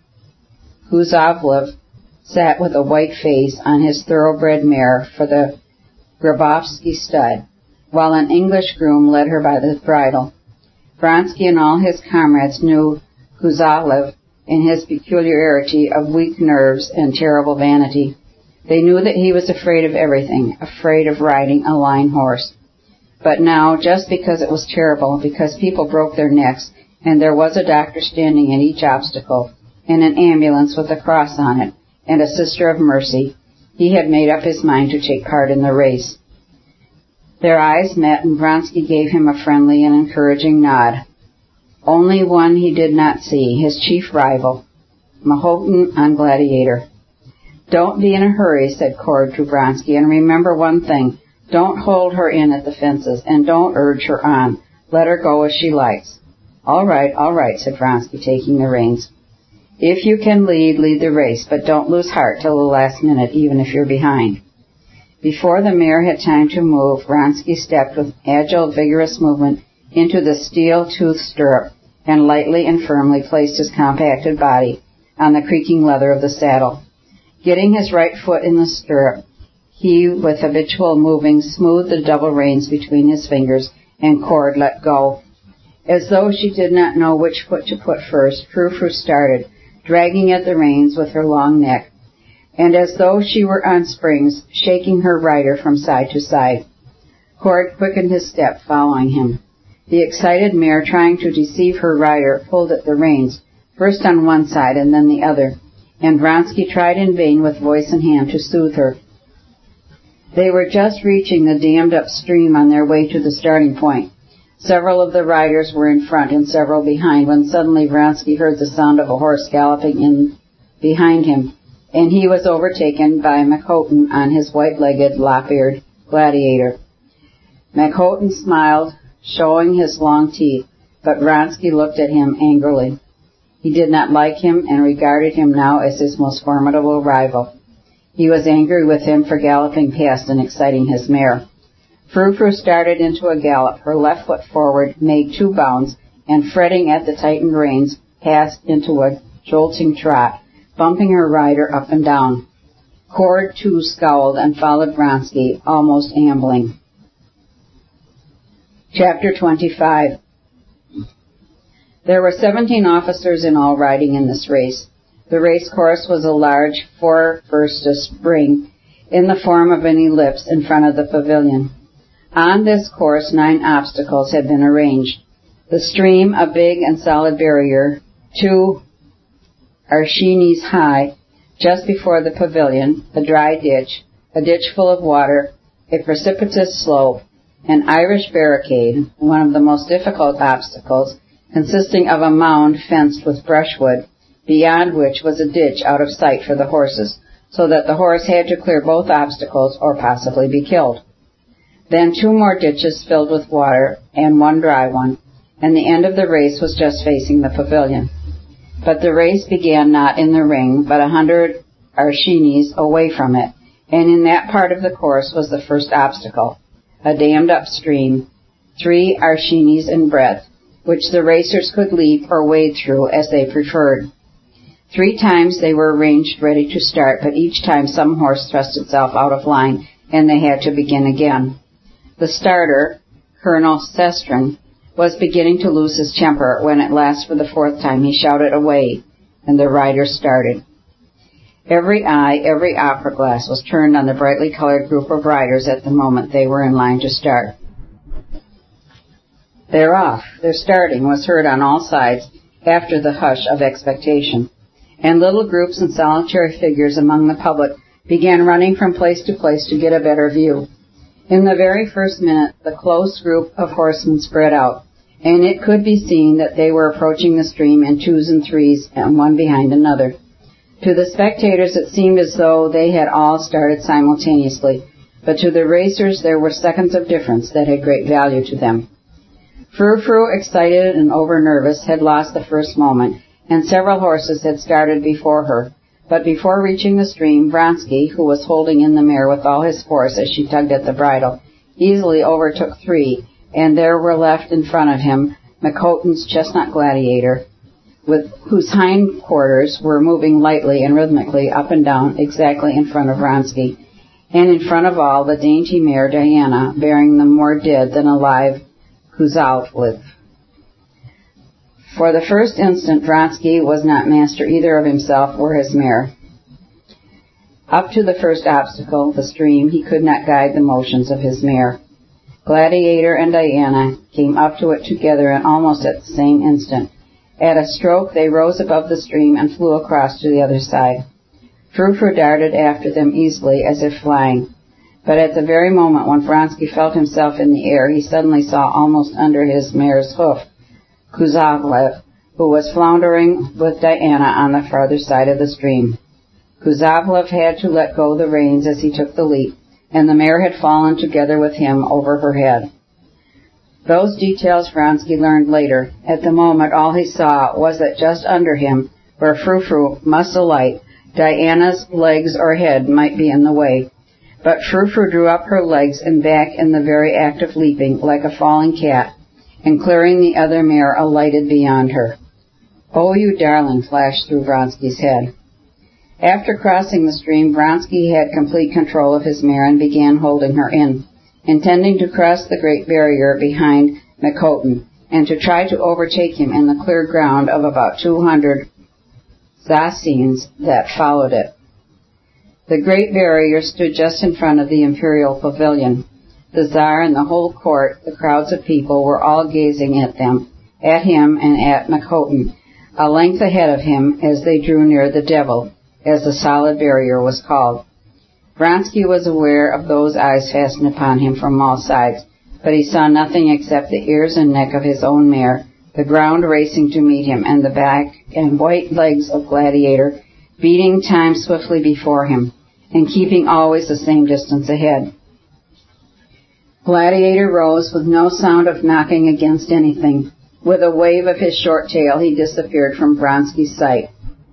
Huzovlev sat with a white face on his thoroughbred mare for the Grabovsky stud, while an English groom led her by the bridle. Vronsky and all his comrades knew Huzovlev in his peculiarity of weak nerves and terrible vanity. They knew that he was afraid of everything, afraid of riding a line horse. But now, just because it was terrible, because people broke their necks, and there was a doctor standing at each obstacle, and an ambulance with a cross on it, and a sister of mercy, he had made up his mind to take part in the race. Their eyes met, and Vronsky gave him a friendly and encouraging nod. Only one he did not see, his chief rival, Mahotin on Gladiator. "Don't be in a hurry," said Cord to Vronsky, "and remember one thing. Don't hold her in at the fences, and don't urge her on. Let her go as she likes." All right, said Vronsky, taking the reins. "If you can lead the race, but don't lose heart till the last minute, even if you're behind." Before the mare had time to move, Vronsky stepped with agile, vigorous movement into the steel-toothed stirrup, and lightly and firmly placed his compacted body on the creaking leather of the saddle. Getting his right foot in the stirrup, he, with habitual moving, smoothed the double reins between his fingers, and Cord let go. As though she did not know which foot to put first, Frou-Frou started, dragging at the reins with her long neck, and as though she were on springs, shaking her rider from side to side. Cord quickened his step, following him. The excited mare, trying to deceive her rider, pulled at the reins, first on one side and then the other, and Vronsky tried in vain with voice and hand to soothe her. They were just reaching the dammed-up stream on their way to the starting point. Several of the riders were in front and several behind, when suddenly Vronsky heard the sound of a horse galloping in behind him, and he was overtaken by Mahotin on his white-legged, lop-eared Gladiator. Mahotin smiled, showing his long teeth, but Vronsky looked at him angrily. He did not like him and regarded him now as his most formidable rival. He was angry with him for galloping past and exciting his mare. Frou-Frou started into a gallop, her left foot forward, made 2 bounds, and fretting at the tightened reins, passed into a jolting trot, bumping her rider up and down. Cord, too, scowled and followed Vronsky, almost ambling. Chapter 25. There were 17 officers in all riding in this race. The race course was a large 4-verst ring in the form of an ellipse in front of the pavilion. On this course 9 obstacles had been arranged. The stream, a big and solid barrier, 2 arshins high, just before the pavilion, a dry ditch, a ditch full of water, a precipitous slope, an Irish barricade, one of the most difficult obstacles, consisting of a mound fenced with brushwood, beyond which was a ditch out of sight for the horses, so that the horse had to clear both obstacles or possibly be killed. Then 2 more ditches filled with water and 1 dry one, and the end of the race was just facing the pavilion. But the race began not in the ring, but 100 arshines away from it, and in that part of the course was the first obstacle, a dammed-up stream, 3 arshines in breadth, which the racers could leap or wade through as they preferred. 3 times they were arranged ready to start, but each time some horse thrust itself out of line, and they had to begin again. The starter, Colonel Sestrin, was beginning to lose his temper when at last for the 4th time he shouted away, and the riders started. Every eye, every opera glass was turned on the brightly colored group of riders at the moment they were in line to start. "They're off, they're starting," was heard on all sides after the hush of expectation, and little groups and solitary figures among the public began running from place to place to get a better view. In the very first minute, the close group of horsemen spread out, and it could be seen that they were approaching the stream in 2s and 3s, and one behind another. To the spectators it seemed as though they had all started simultaneously, but to the racers there were seconds of difference that had great value to them. Frou-Frou, excited and over-nervous, had lost the first moment, and several horses had started before her. But before reaching the stream, Vronsky, who was holding in the mare with all his force as she tugged at the bridle, easily overtook 3, and there were left in front of him Makotin's chestnut Gladiator, with whose hind quarters were moving lightly and rhythmically up and down exactly in front of Vronsky, and in front of all the dainty mare Diana, bearing the more dead than alive Kuzovlev. For the first instant, Vronsky was not master either of himself or his mare. Up to the first obstacle, the stream, he could not guide the motions of his mare. Gladiator and Diana came up to it together and almost at the same instant. At a stroke, they rose above the stream and flew across to the other side. Frou-Frou darted after them easily, as if flying. But at the very moment when Vronsky felt himself in the air, he suddenly saw almost under his mare's hoof Kuzovlev, who was floundering with Diana on the farther side of the stream. Kuzovlev had to let go the reins as he took the leap, and the mare had fallen together with him over her head. Those details Vronsky learned later. At the moment, all he saw was that just under him, where Frou-Frou must alight, Diana's legs or head might be in the way. But Frou-Frou drew up her legs and back in the very act of leaping, like a falling cat, and clearing the other mare alighted beyond her. "Oh, you darling," flashed through Vronsky's head. After crossing the stream, Vronsky had complete control of his mare and began holding her in, intending to cross the great barrier behind Makotin, and to try to overtake him in the clear ground of about 200 zazins that followed it. The great barrier stood just in front of the imperial pavilion. The Tsar and the whole court, the crowds of people, were all gazing at them, at him and at Makotin, a length ahead of him as they drew near the Devil, as the solid barrier was called. Vronsky was aware of those eyes fastened upon him from all sides, but he saw nothing except the ears and neck of his own mare, the ground racing to meet him, and the back and white legs of Gladiator beating time swiftly before him, and keeping always the same distance ahead. Gladiator rose with no sound of knocking against anything. With a wave of his short tail, he disappeared from Vronsky's sight.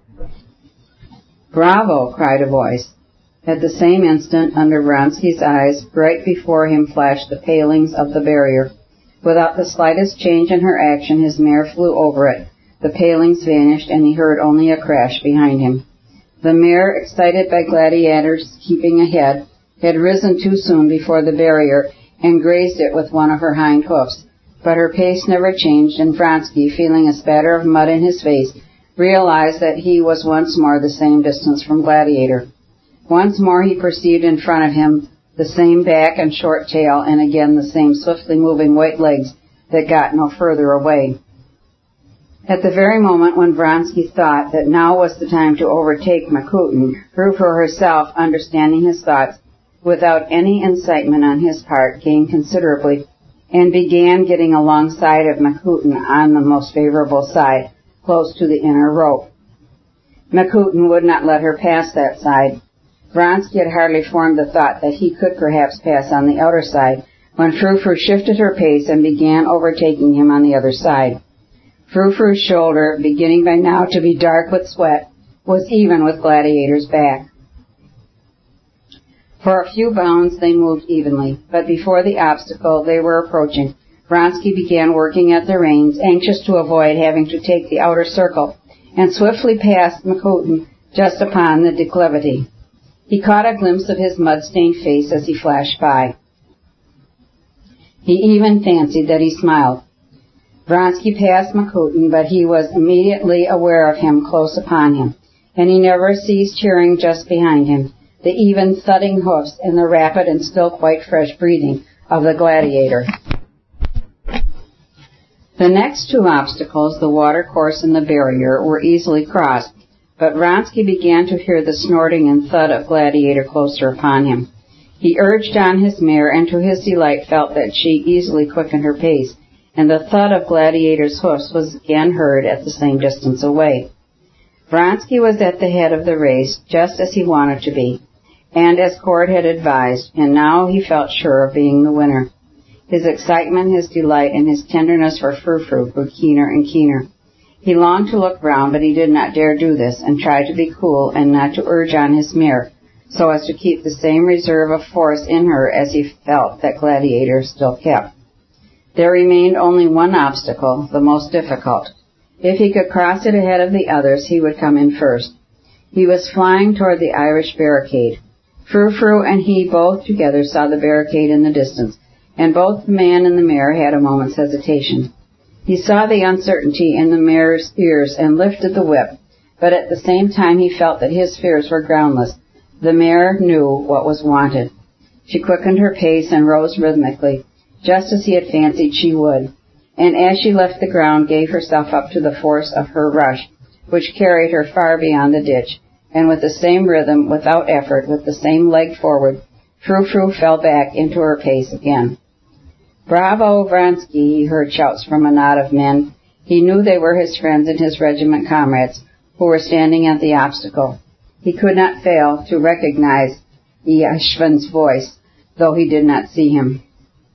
"Bravo!" cried a voice. At the same instant, under Vronsky's eyes, right before him flashed the palings of the barrier. Without the slightest change in her action, his mare flew over it. The palings vanished, and he heard only a crash behind him. The mare, excited by Gladiator's keeping ahead, had risen too soon before the barrier and grazed it with one of her hind hoofs. But her pace never changed, and Vronsky, feeling a spatter of mud in his face, realized that he was once more the same distance from Gladiator. Once more he perceived in front of him the same back and short tail, and again the same swiftly moving white legs that got no further away. At the very moment when Vronsky thought that now was the time to overtake Makotin, Frou-Frou herself, understanding his thoughts, without any incitement on his part, gained considerably, and began getting alongside of Makotin on the most favorable side, close to the inner rope. Makotin would not let her pass that side. Vronsky had hardly formed the thought that he could perhaps pass on the outer side, when Frou-Frou shifted her pace and began overtaking him on the other side. Frou-Frou's shoulder, beginning by now to be dark with sweat, was even with Gladiator's back. For a few bounds they moved evenly, but before the obstacle they were approaching, Vronsky began working at the reins, anxious to avoid having to take the outer circle, and swiftly passed Makotin just upon the declivity. He caught a glimpse of his mud-stained face as he flashed by. He even fancied that he smiled. Vronsky passed Makotin, but he was immediately aware of him close upon him, and he never ceased hearing just behind him the even thudding hoofs and the rapid and still quite fresh breathing of the Gladiator. The next two obstacles, the watercourse and the barrier, were easily crossed, but Vronsky began to hear the snorting and thud of Gladiator closer upon him. He urged on his mare, and to his delight felt that she easily quickened her pace, and the thud of Gladiator's hoofs was again heard at the same distance away. Vronsky was at the head of the race, just as he wanted to be, and as Cord had advised, and now he felt sure of being the winner. His excitement, his delight, and his tenderness for Frou-Frou grew keener and keener. He longed to look round, but he did not dare do this, and tried to be cool and not to urge on his mare, so as to keep the same reserve of force in her as he felt that Gladiator still kept. There remained only one obstacle, the most difficult. If he could cross it ahead of the others, he would come in first. He was flying toward the Irish barricade. Frou-Frou and he both together saw the barricade in the distance, and both the man and the mare had a moment's hesitation. He saw the uncertainty in the mare's ears and lifted the whip, but at the same time he felt that his fears were groundless. The mare knew what was wanted. She quickened her pace and rose rhythmically, just as he had fancied she would, and as she left the ground gave herself up to the force of her rush, which carried her far beyond the ditch, and with the same rhythm, without effort, with the same leg forward, Frou-Frou fell back into her pace again. "Bravo, Vronsky," he heard shouts from a knot of men. He knew they were his friends and his regiment comrades, who were standing at the obstacle. He could not fail to recognize Yashvin's voice, though he did not see him.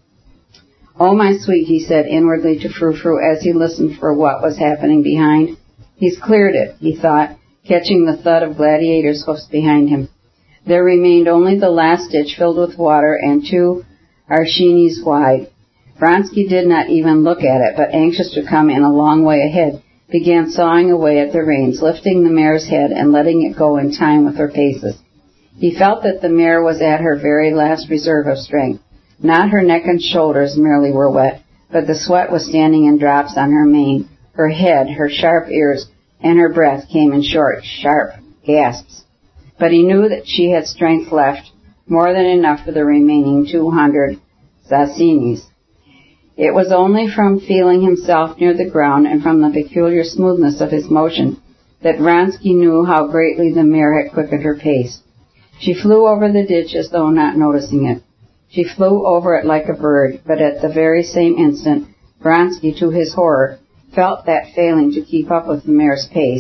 "Oh, my sweet," he said inwardly to Frou-Frou as he listened for what was happening behind. "He's cleared it," he thought, catching the thud of Gladiator's hoofs behind him. There remained only the last ditch filled with water and 2 arshinis wide. Vronsky did not even look at it, but anxious to come in a long way ahead, began sawing away at the reins, lifting the mare's head and letting it go in time with her paces. He felt that the mare was at her very last reserve of strength. Not her neck and shoulders merely were wet, but the sweat was standing in drops on her mane, her head, her sharp ears, and her breath came in short, sharp gasps. But he knew that she had strength left, more than enough for the remaining 200 zashinis. It was only from feeling himself near the ground and from the peculiar smoothness of his motion that Vronsky knew how greatly the mare had quickened her pace. She flew over the ditch as though not noticing it. She flew over it like a bird, but at the very same instant, Vronsky, to his horror, felt that failing to keep up with the mare's pace,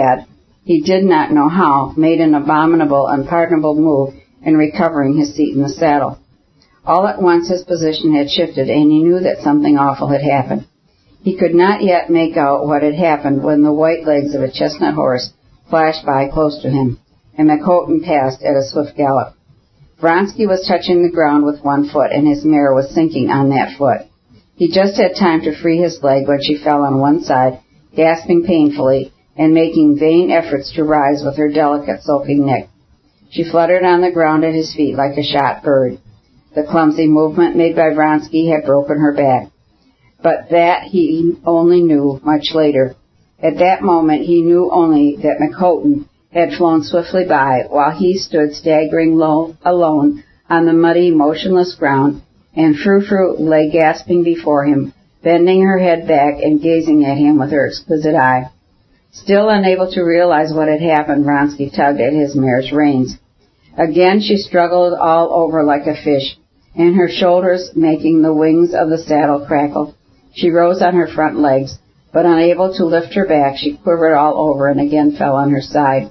he did not know how, made an abominable, unpardonable move in recovering his seat in the saddle. All at once his position had shifted, and he knew that something awful had happened. He could not yet make out what had happened when the white legs of a chestnut horse flashed by close to him, and Makotin passed at a swift gallop. Vronsky was touching the ground with one foot, and his mare was sinking on that foot. He just had time to free his leg when she fell on one side, gasping painfully, and making vain efforts to rise with her delicate soaking neck. She fluttered on the ground at his feet like a shot bird. The clumsy movement made by Vronsky had broken her back. But that he only knew much later. At that moment he knew only that Makotin had flown swiftly by, while he stood staggering low, alone on the muddy, motionless ground, and Frou-Frou lay gasping before him, bending her head back and gazing at him with her exquisite eye. Still unable to realize what had happened, Vronsky tugged at his mare's reins. Again she struggled all over like a fish, and her shoulders making the wings of the saddle crackle. She rose on her front legs, but unable to lift her back, she quivered all over and again fell on her side.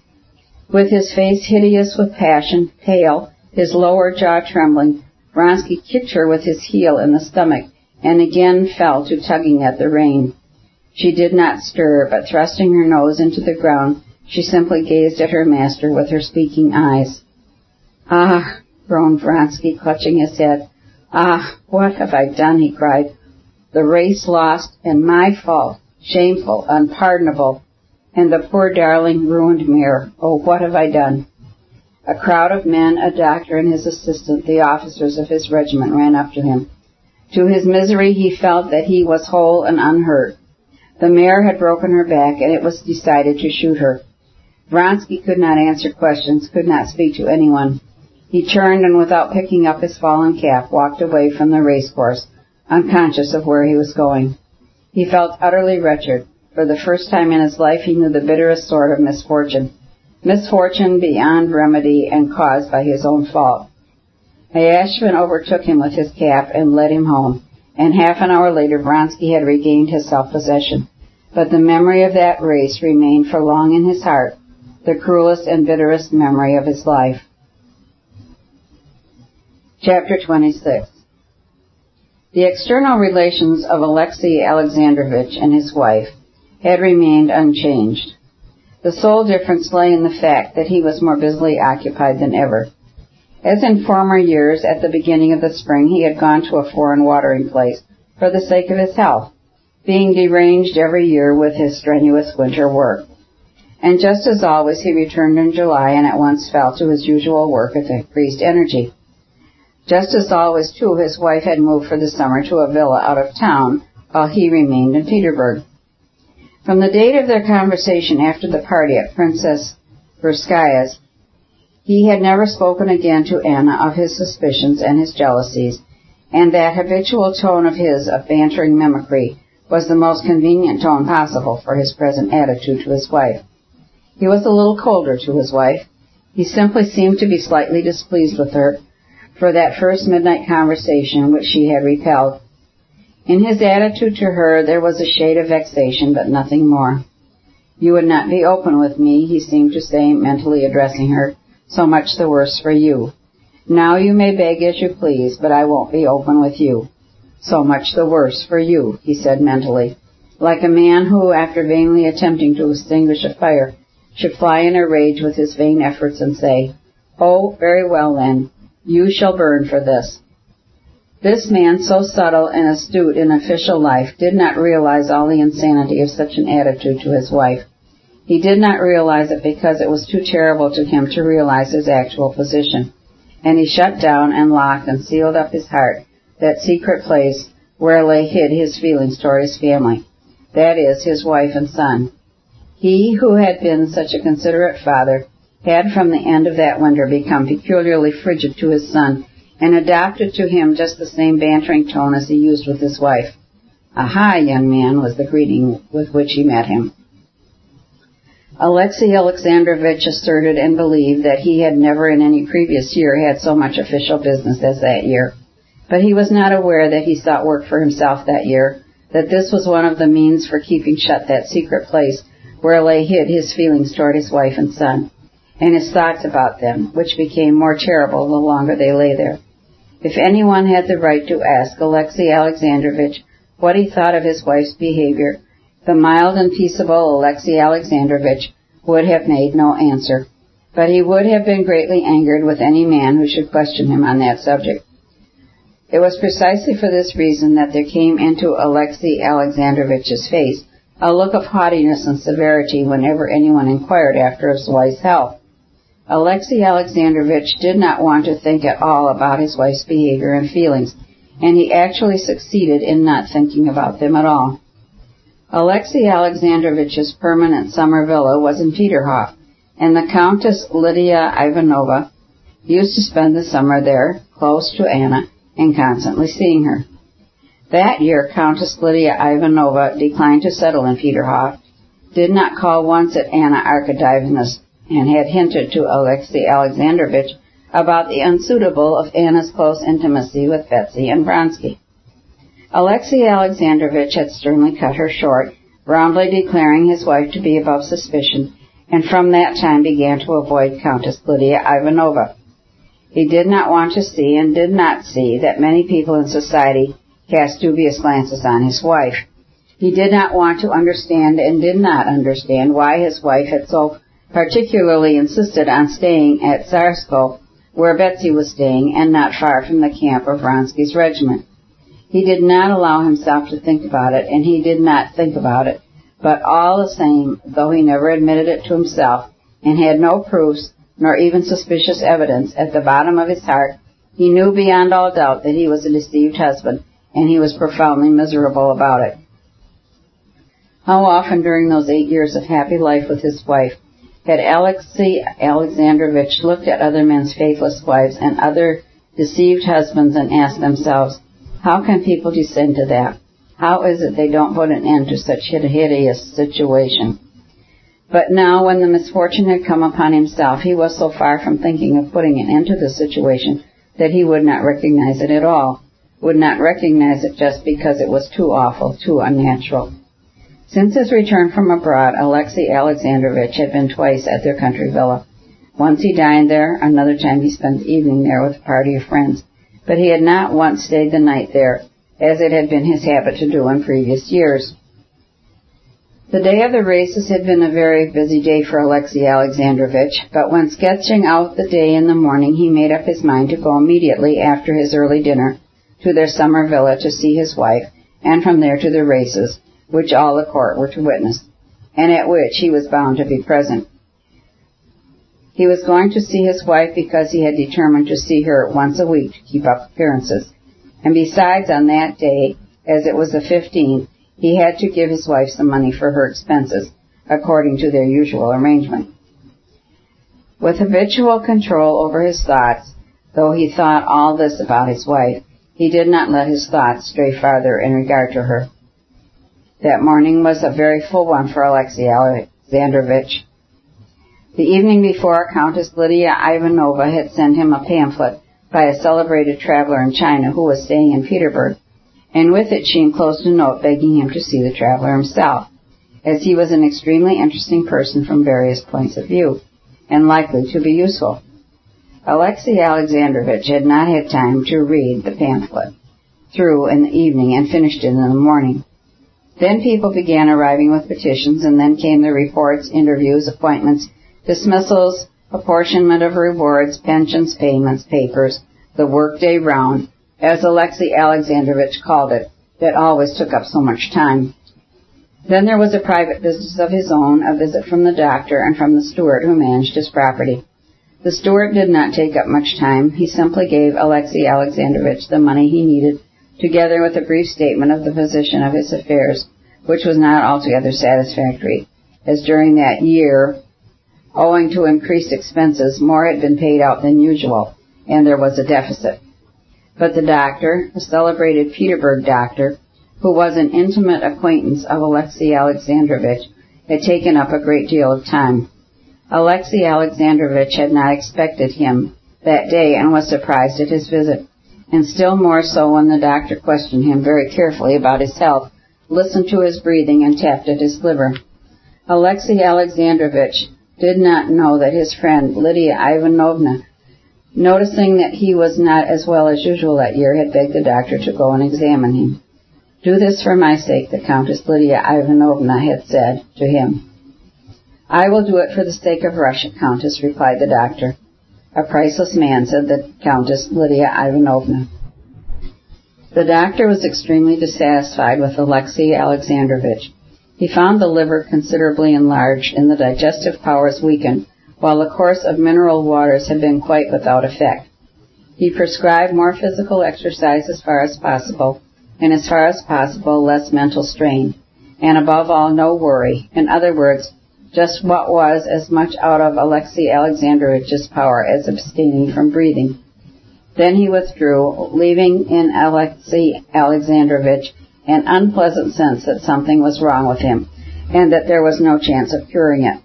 With his face hideous with passion, pale, his lower jaw trembling, Vronsky kicked her with his heel in the stomach, and again fell to tugging at the rein. She did not stir, but thrusting her nose into the ground, she simply gazed at her master with her speaking eyes. "Ah," groaned Vronsky, clutching his head. "Ah, what have I done?" he cried. "The race lost, and my fault, shameful, unpardonable, and the poor darling ruined mare. Oh, what have I done?" A crowd of men, a doctor and his assistant, the officers of his regiment, ran up to him. To his misery, he felt that he was whole and unhurt. The mare had broken her back, and it was decided to shoot her. Vronsky could not answer questions, could not speak to anyone. He turned and, without picking up his fallen cap, walked away from the racecourse, unconscious of where he was going. He felt utterly wretched. For the first time in his life, he knew the bitterest sort of misfortune. Misfortune beyond remedy and caused by his own fault. Yashvin overtook him with his cap and led him home, and half an hour later Vronsky had regained his self-possession. But the memory of that race remained for long in his heart, the cruelest and bitterest memory of his life. Chapter 26. The external relations of Alexei Alexandrovich and his wife had remained unchanged. The sole difference lay in the fact that he was more busily occupied than ever. As in former years, at the beginning of the spring, he had gone to a foreign watering place for the sake of his health, being deranged every year with his strenuous winter work. And just as always, he returned in July and at once fell to his usual work with increased energy. Just as always, too, his wife had moved for the summer to a villa out of town, while he remained in Petersburg. From the date of their conversation after the party at Princess Verskaya's, he had never spoken again to Anna of his suspicions and his jealousies, and that habitual tone of his of bantering mimicry was the most convenient tone possible for his present attitude to his wife. He was a little colder to his wife. He simply seemed to be slightly displeased with her for that first midnight conversation which she had repelled. In his attitude to her there was a shade of vexation, but nothing more. "You would not be open with me," he seemed to say, mentally addressing her. "So much the worse for you. Now you may beg as you please, but I won't be open with you. So much the worse for you," he said mentally, like a man who, after vainly attempting to extinguish a fire, should fly in a rage with his vain efforts and say, "Oh, very well then, you shall burn for this." This man, so subtle and astute in official life, did not realize all the insanity of such an attitude to his wife. He did not realize it because it was too terrible to him to realize his actual position, and he shut down and locked and sealed up his heart, that secret place where lay hid his feelings toward his family, that is, his wife and son. He, who had been such a considerate father, had from the end of that winter become peculiarly frigid to his son, and adopted to him just the same bantering tone as he used with his wife. "Aha, young man," was the greeting with which he met him. Alexei Alexandrovich asserted and believed that he had never in any previous year had so much official business as that year. But he was not aware that he sought work for himself that year, that this was one of the means for keeping shut that secret place where lay hid his feelings toward his wife and son, and his thoughts about them, which became more terrible the longer they lay there. If anyone had the right to ask Alexei Alexandrovich what he thought of his wife's behavior, the mild and peaceable Alexei Alexandrovich would have made no answer, but he would have been greatly angered with any man who should question him on that subject. It was precisely for this reason that there came into Alexei Alexandrovich's face a look of haughtiness and severity whenever anyone inquired after his wife's health. Alexei Alexandrovich did not want to think at all about his wife's behavior and feelings, and he actually succeeded in not thinking about them at all. Alexei Alexandrovich's permanent summer villa was in Peterhof, and the Countess Lydia Ivanova used to spend the summer there, close to Anna, and constantly seeing her. That year, Countess Lydia Ivanova declined to settle in Peterhof, did not call once at Anna Arkadyevna's, and had hinted to Alexei Alexandrovich about the unsuitable of Anna's close intimacy with Betsy and Vronsky. Alexei Alexandrovich had sternly cut her short, roundly declaring his wife to be above suspicion, and from that time began to avoid Countess Lydia Ivanova. He did not want to see and did not see that many people in society cast dubious glances on his wife. He did not want to understand and did not understand why his wife had so particularly insisted on staying at Tsarskoye, where Betsy was staying, and not far from the camp of Vronsky's regiment. He did not allow himself to think about it, and he did not think about it. But all the same, though he never admitted it to himself, and had no proofs, nor even suspicious evidence, at the bottom of his heart, he knew beyond all doubt that he was a deceived husband, and he was profoundly miserable about it. How often during those 8 years of happy life with his wife had Alexey Alexandrovich looked at other men's faithless wives and other deceived husbands and asked themselves, how can people descend to that? How is it they don't put an end to such a hideous situation? But now, when the misfortune had come upon himself, he was so far from thinking of putting an end to the situation that he would not recognize it at all, would not recognize it just because it was too awful, too unnatural. Since his return from abroad, Alexey Alexandrovich had been twice at their country villa. Once he dined there, another time he spent the evening there with a party of friends. But he had not once stayed the night there, as it had been his habit to do in previous years. The day of the races had been a very busy day for Alexey Alexandrovich, but when sketching out the day in the morning, he made up his mind to go immediately after his early dinner to their summer villa to see his wife, and from there to the races, which all the court were to witness, and at which he was bound to be present. He was going to see his wife because he had determined to see her once a week to keep up appearances, and besides, on that day, as it was the 15th, he had to give his wife some money for her expenses, according to their usual arrangement. With habitual control over his thoughts, though he thought all this about his wife, he did not let his thoughts stray farther in regard to her. That morning was a very full one for Alexey Alexandrovich. The evening before, Countess Lydia Ivanova had sent him a pamphlet by a celebrated traveler in China who was staying in Petersburg, and with it she enclosed a note begging him to see the traveler himself, as he was an extremely interesting person from various points of view, and likely to be useful. Alexey Alexandrovich had not had time to read the pamphlet through in the evening and finished it in the morning. Then people began arriving with petitions, and then came the reports, interviews, appointments, dismissals, apportionment of rewards, pensions, payments, papers, the workday round, as Alexey Alexandrovich called it, that always took up so much time. Then there was a private business of his own, a visit from the doctor and from the steward who managed his property. The steward did not take up much time. He simply gave Alexey Alexandrovich the money he needed, together with a brief statement of the position of his affairs, which was not altogether satisfactory, as during that year, owing to increased expenses, more had been paid out than usual, and there was a deficit. But the doctor, a celebrated Petersburg doctor, who was an intimate acquaintance of Alexey Alexandrovich, had taken up a great deal of time. Alexey Alexandrovich had not expected him that day and was surprised at his visit, and still more so when the doctor questioned him very carefully about his health, listened to his breathing, and tapped at his liver. Alexey Alexandrovich did not know that his friend Lydia Ivanovna, noticing that he was not as well as usual that year, had begged the doctor to go and examine him. "Do this for my sake," the Countess Lydia Ivanovna had said to him. "I will do it for the sake of Russia, Countess," replied the doctor. "A priceless man," said the Countess Lydia Ivanovna. The doctor was extremely dissatisfied with Alexey Alexandrovich. He found the liver considerably enlarged and the digestive powers weakened, while the course of mineral waters had been quite without effect. He prescribed more physical exercise as far as possible, and as far as possible less mental strain, and above all no worry. In other words, just what was as much out of Alexey Alexandrovich's power as abstaining from breathing. Then he withdrew, leaving in Alexey Alexandrovich an unpleasant sense that something was wrong with him, and that there was no chance of curing it.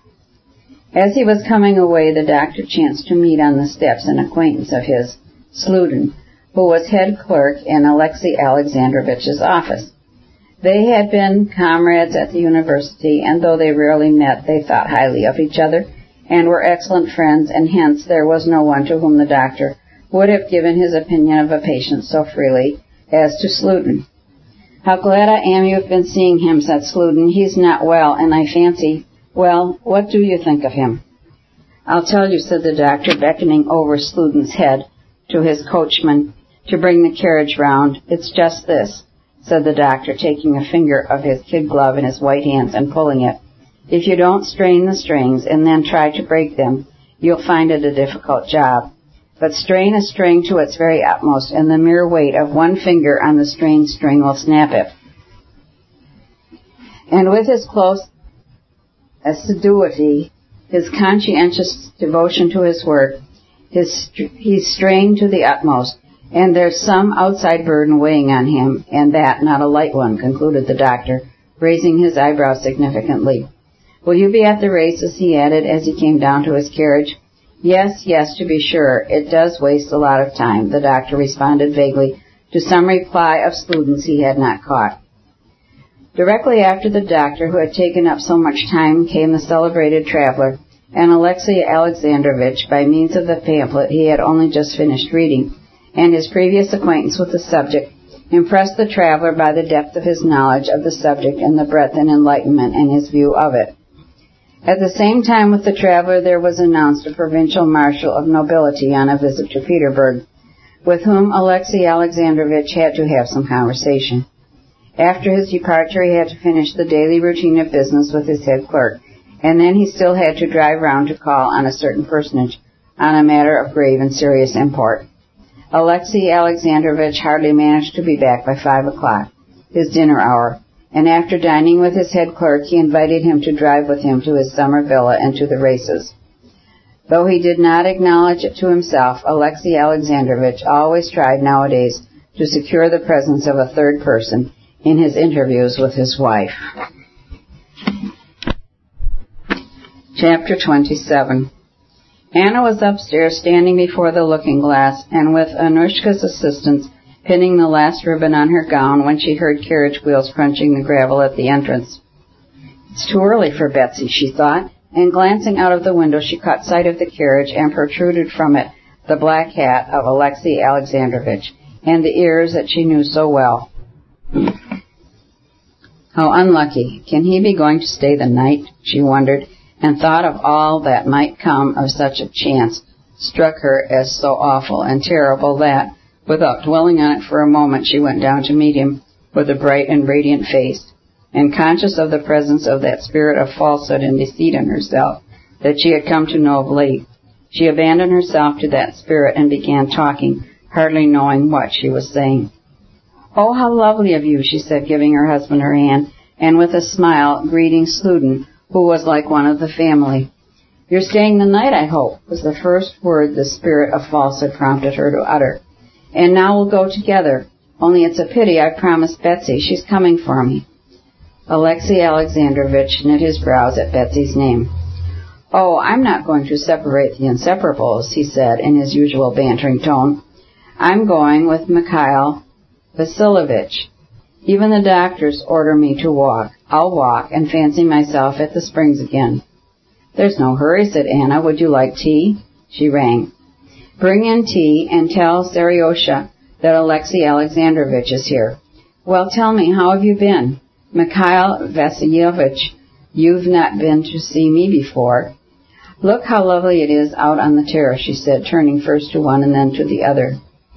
As he was coming away, the doctor chanced to meet on the steps an acquaintance of his, Sludin, who was head clerk in Alexey Alexandrovich's office. They had been comrades at the university, and though they rarely met, they thought highly of each other, and were excellent friends, and hence there was no one to whom the doctor would have given his opinion of a patient so freely as to Sludin. How glad I am you have been seeing him, said Sludin. He's not well, and I fancy... Well, what do you think of him? I'll tell you, said the doctor, beckoning over Sludin's head to his coachman to bring the carriage round. It's just this, said the doctor, taking a finger of his kid glove in his white hands and pulling it. If you don't strain the strings and then try to break them, you'll find it a difficult job. But strain a string to its very utmost, and the mere weight of one finger on the strained string will snap it. And with his close assiduity, his conscientious devotion to his work, he's strained to the utmost, and there's some outside burden weighing on him, and that not a light one, concluded the doctor, raising his eyebrows significantly. Will you be at the races, he added as he came down to his carriage. Yes, to be sure. It does waste a lot of time, the doctor responded vaguely to some reply of Sludin's he had not caught. Directly after the doctor, who had taken up so much time, came the celebrated traveler, and Alexey Alexandrovich, by means of the pamphlet he had only just finished reading, and his previous acquaintance with the subject, impressed the traveler by the depth of his knowledge of the subject and the breadth and enlightenment in his view of it. At the same time with the traveler there was announced a provincial marshal of nobility on a visit to Petersburg, with whom Alexey Alexandrovich had to have some conversation. After his departure he had to finish the daily routine of business with his head clerk, and then he still had to drive round to call on a certain personage on a matter of grave and serious import. Alexey Alexandrovich hardly managed to be back by 5 o'clock, his dinner hour, and after dining with his head clerk he invited him to drive with him to his summer villa and to the races. Though he did not acknowledge it to himself, Alexey Alexandrovich always tried nowadays to secure the presence of a third person in his interviews with his wife. Chapter 27. Anna was upstairs standing before the looking-glass and with Anushka's assistance pinning the last ribbon on her gown when she heard carriage wheels crunching the gravel at the entrance. It's too early for Betsy, she thought, and glancing out of the window she caught sight of the carriage and protruded from it the black hat of Alexey Alexandrovich and the ears that she knew so well. How unlucky. Can he be going to stay the night? She wondered, and thought of all that might come of such a chance struck her as so awful and terrible that, without dwelling on it for a moment, she went down to meet him with a bright and radiant face, and conscious of the presence of that spirit of falsehood and deceit in herself that she had come to know of late, she abandoned herself to that spirit and began talking, hardly knowing what she was saying. "Oh, how lovely of you," she said, giving her husband her hand, and with a smile greeting Sludin, who was like one of the family. "You're staying the night, I hope," was the first word the spirit of falsehood prompted her to utter. "And now we'll go together. Only it's a pity I promised Betsy. She's coming for me." Alexey Alexandrovich knit his brows at Betsy's name. "Oh, I'm not going to separate the inseparables," he said in his usual bantering tone. "I'm going with Mikhail Vasilyevich. Even the doctors order me to walk. I'll walk and fancy myself at the springs again." "There's no hurry," said Anna. "Would you like tea?" She rang. "Bring in tea and tell Seriosha that Alexey Alexandrovich is here." "Well, tell me, how have you been?" "Mikhail Vasilyevich, you've not been to see me before." "Look how lovely it is out on the terrace," she said, turning first to one and then to the other.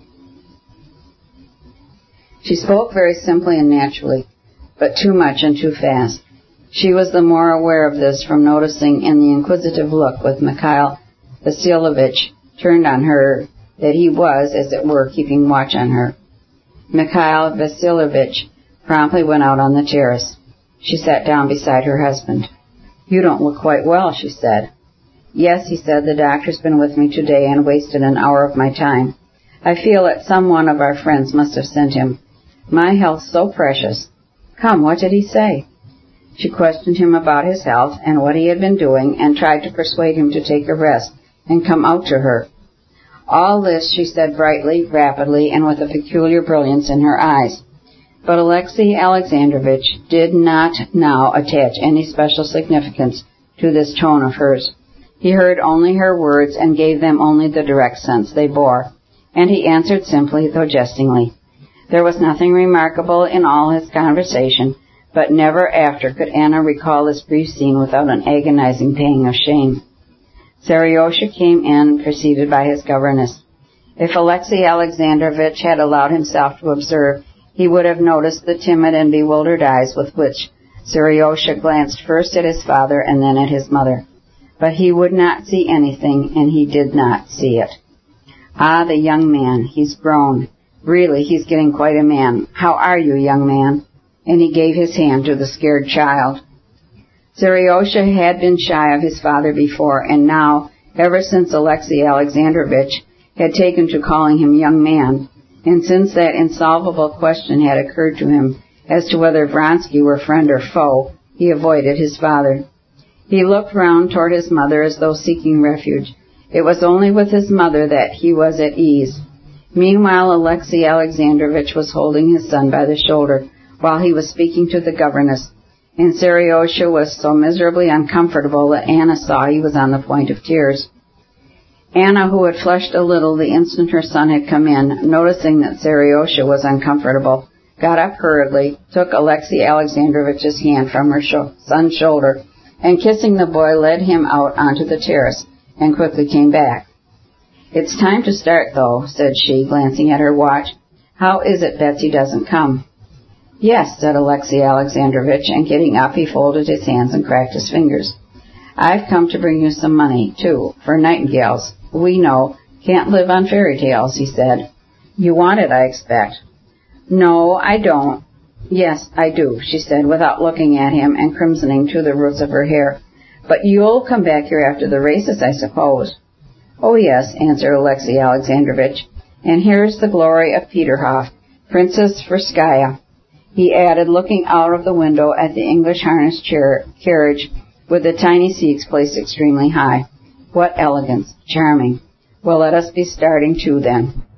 She spoke very simply and naturally, but too much and too fast. She was the more aware of this from noticing in the inquisitive look with Mikhail Vasilyevich turned on her that he was, as it were, keeping watch on her. Mikhail Vasilyevich promptly went out on the terrace. She sat down beside her husband. "You don't look quite well," she said. "Yes," he said, "the doctor's been with me today and wasted an hour of my time. I feel that some one of our friends must have sent him. My health's so precious." "Come, what did he say?" She questioned him about his health and what he had been doing and tried to persuade him to take a rest and come out to her. All this she said brightly, rapidly, and with a peculiar brilliance in her eyes. But Alexey Alexandrovich did not now attach any special significance to this tone of hers. He heard only her words and gave them only the direct sense they bore, and he answered simply, though jestingly, There was nothing remarkable in all his conversation, but never after could Anna recall this brief scene without an agonizing pang of shame. Seriosha came in, preceded by his governess. If Alexey Alexandrovich had allowed himself to observe, he would have noticed the timid and bewildered eyes with which Seriosha glanced first at his father and then at his mother. But he would not see anything, and he did not see it. Ah, the young man, he's grown. Really, he's getting quite a man. How are you, young man? And he gave his hand to the scared child. Seriosha had been shy of his father before, and now, ever since Alexey Alexandrovich had taken to calling him young man, and since that insolvable question had occurred to him as to whether Vronsky were friend or foe, he avoided his father. He looked round toward his mother as though seeking refuge. It was only with his mother that he was at ease. Meanwhile, Alexey Alexandrovich was holding his son by the shoulder while he was speaking to the governess, and Seriosha was so miserably uncomfortable that Anna saw he was on the point of tears. Anna, who had flushed a little the instant her son had come in, noticing that Seriosha was uncomfortable, got up hurriedly, took Alexey Alexandrovich's hand from her son's shoulder, and kissing the boy led him out onto the terrace, and quickly came back. "It's time to start, though," said she, glancing at her watch. "How is it Betsy doesn't come?" "Yes," said Alexey Alexandrovich, and getting up he folded his hands and cracked his fingers. "I've come to bring you some money, too, for nightingales. We know, can't live on fairy tales," he said. "You want it, I expect." "No, I don't." "Yes, I do," she said, without looking at him and crimsoning to the roots of her hair. "But you'll come back here after the races, I suppose." "Oh, yes," answered Alexey Alexandrovich. "And here's the glory of Peterhof, Princess Tverskaya," he added, looking out of the window at the English harness carriage with the tiny seats placed extremely high. "What elegance! Charming! Well, let us be starting too, then."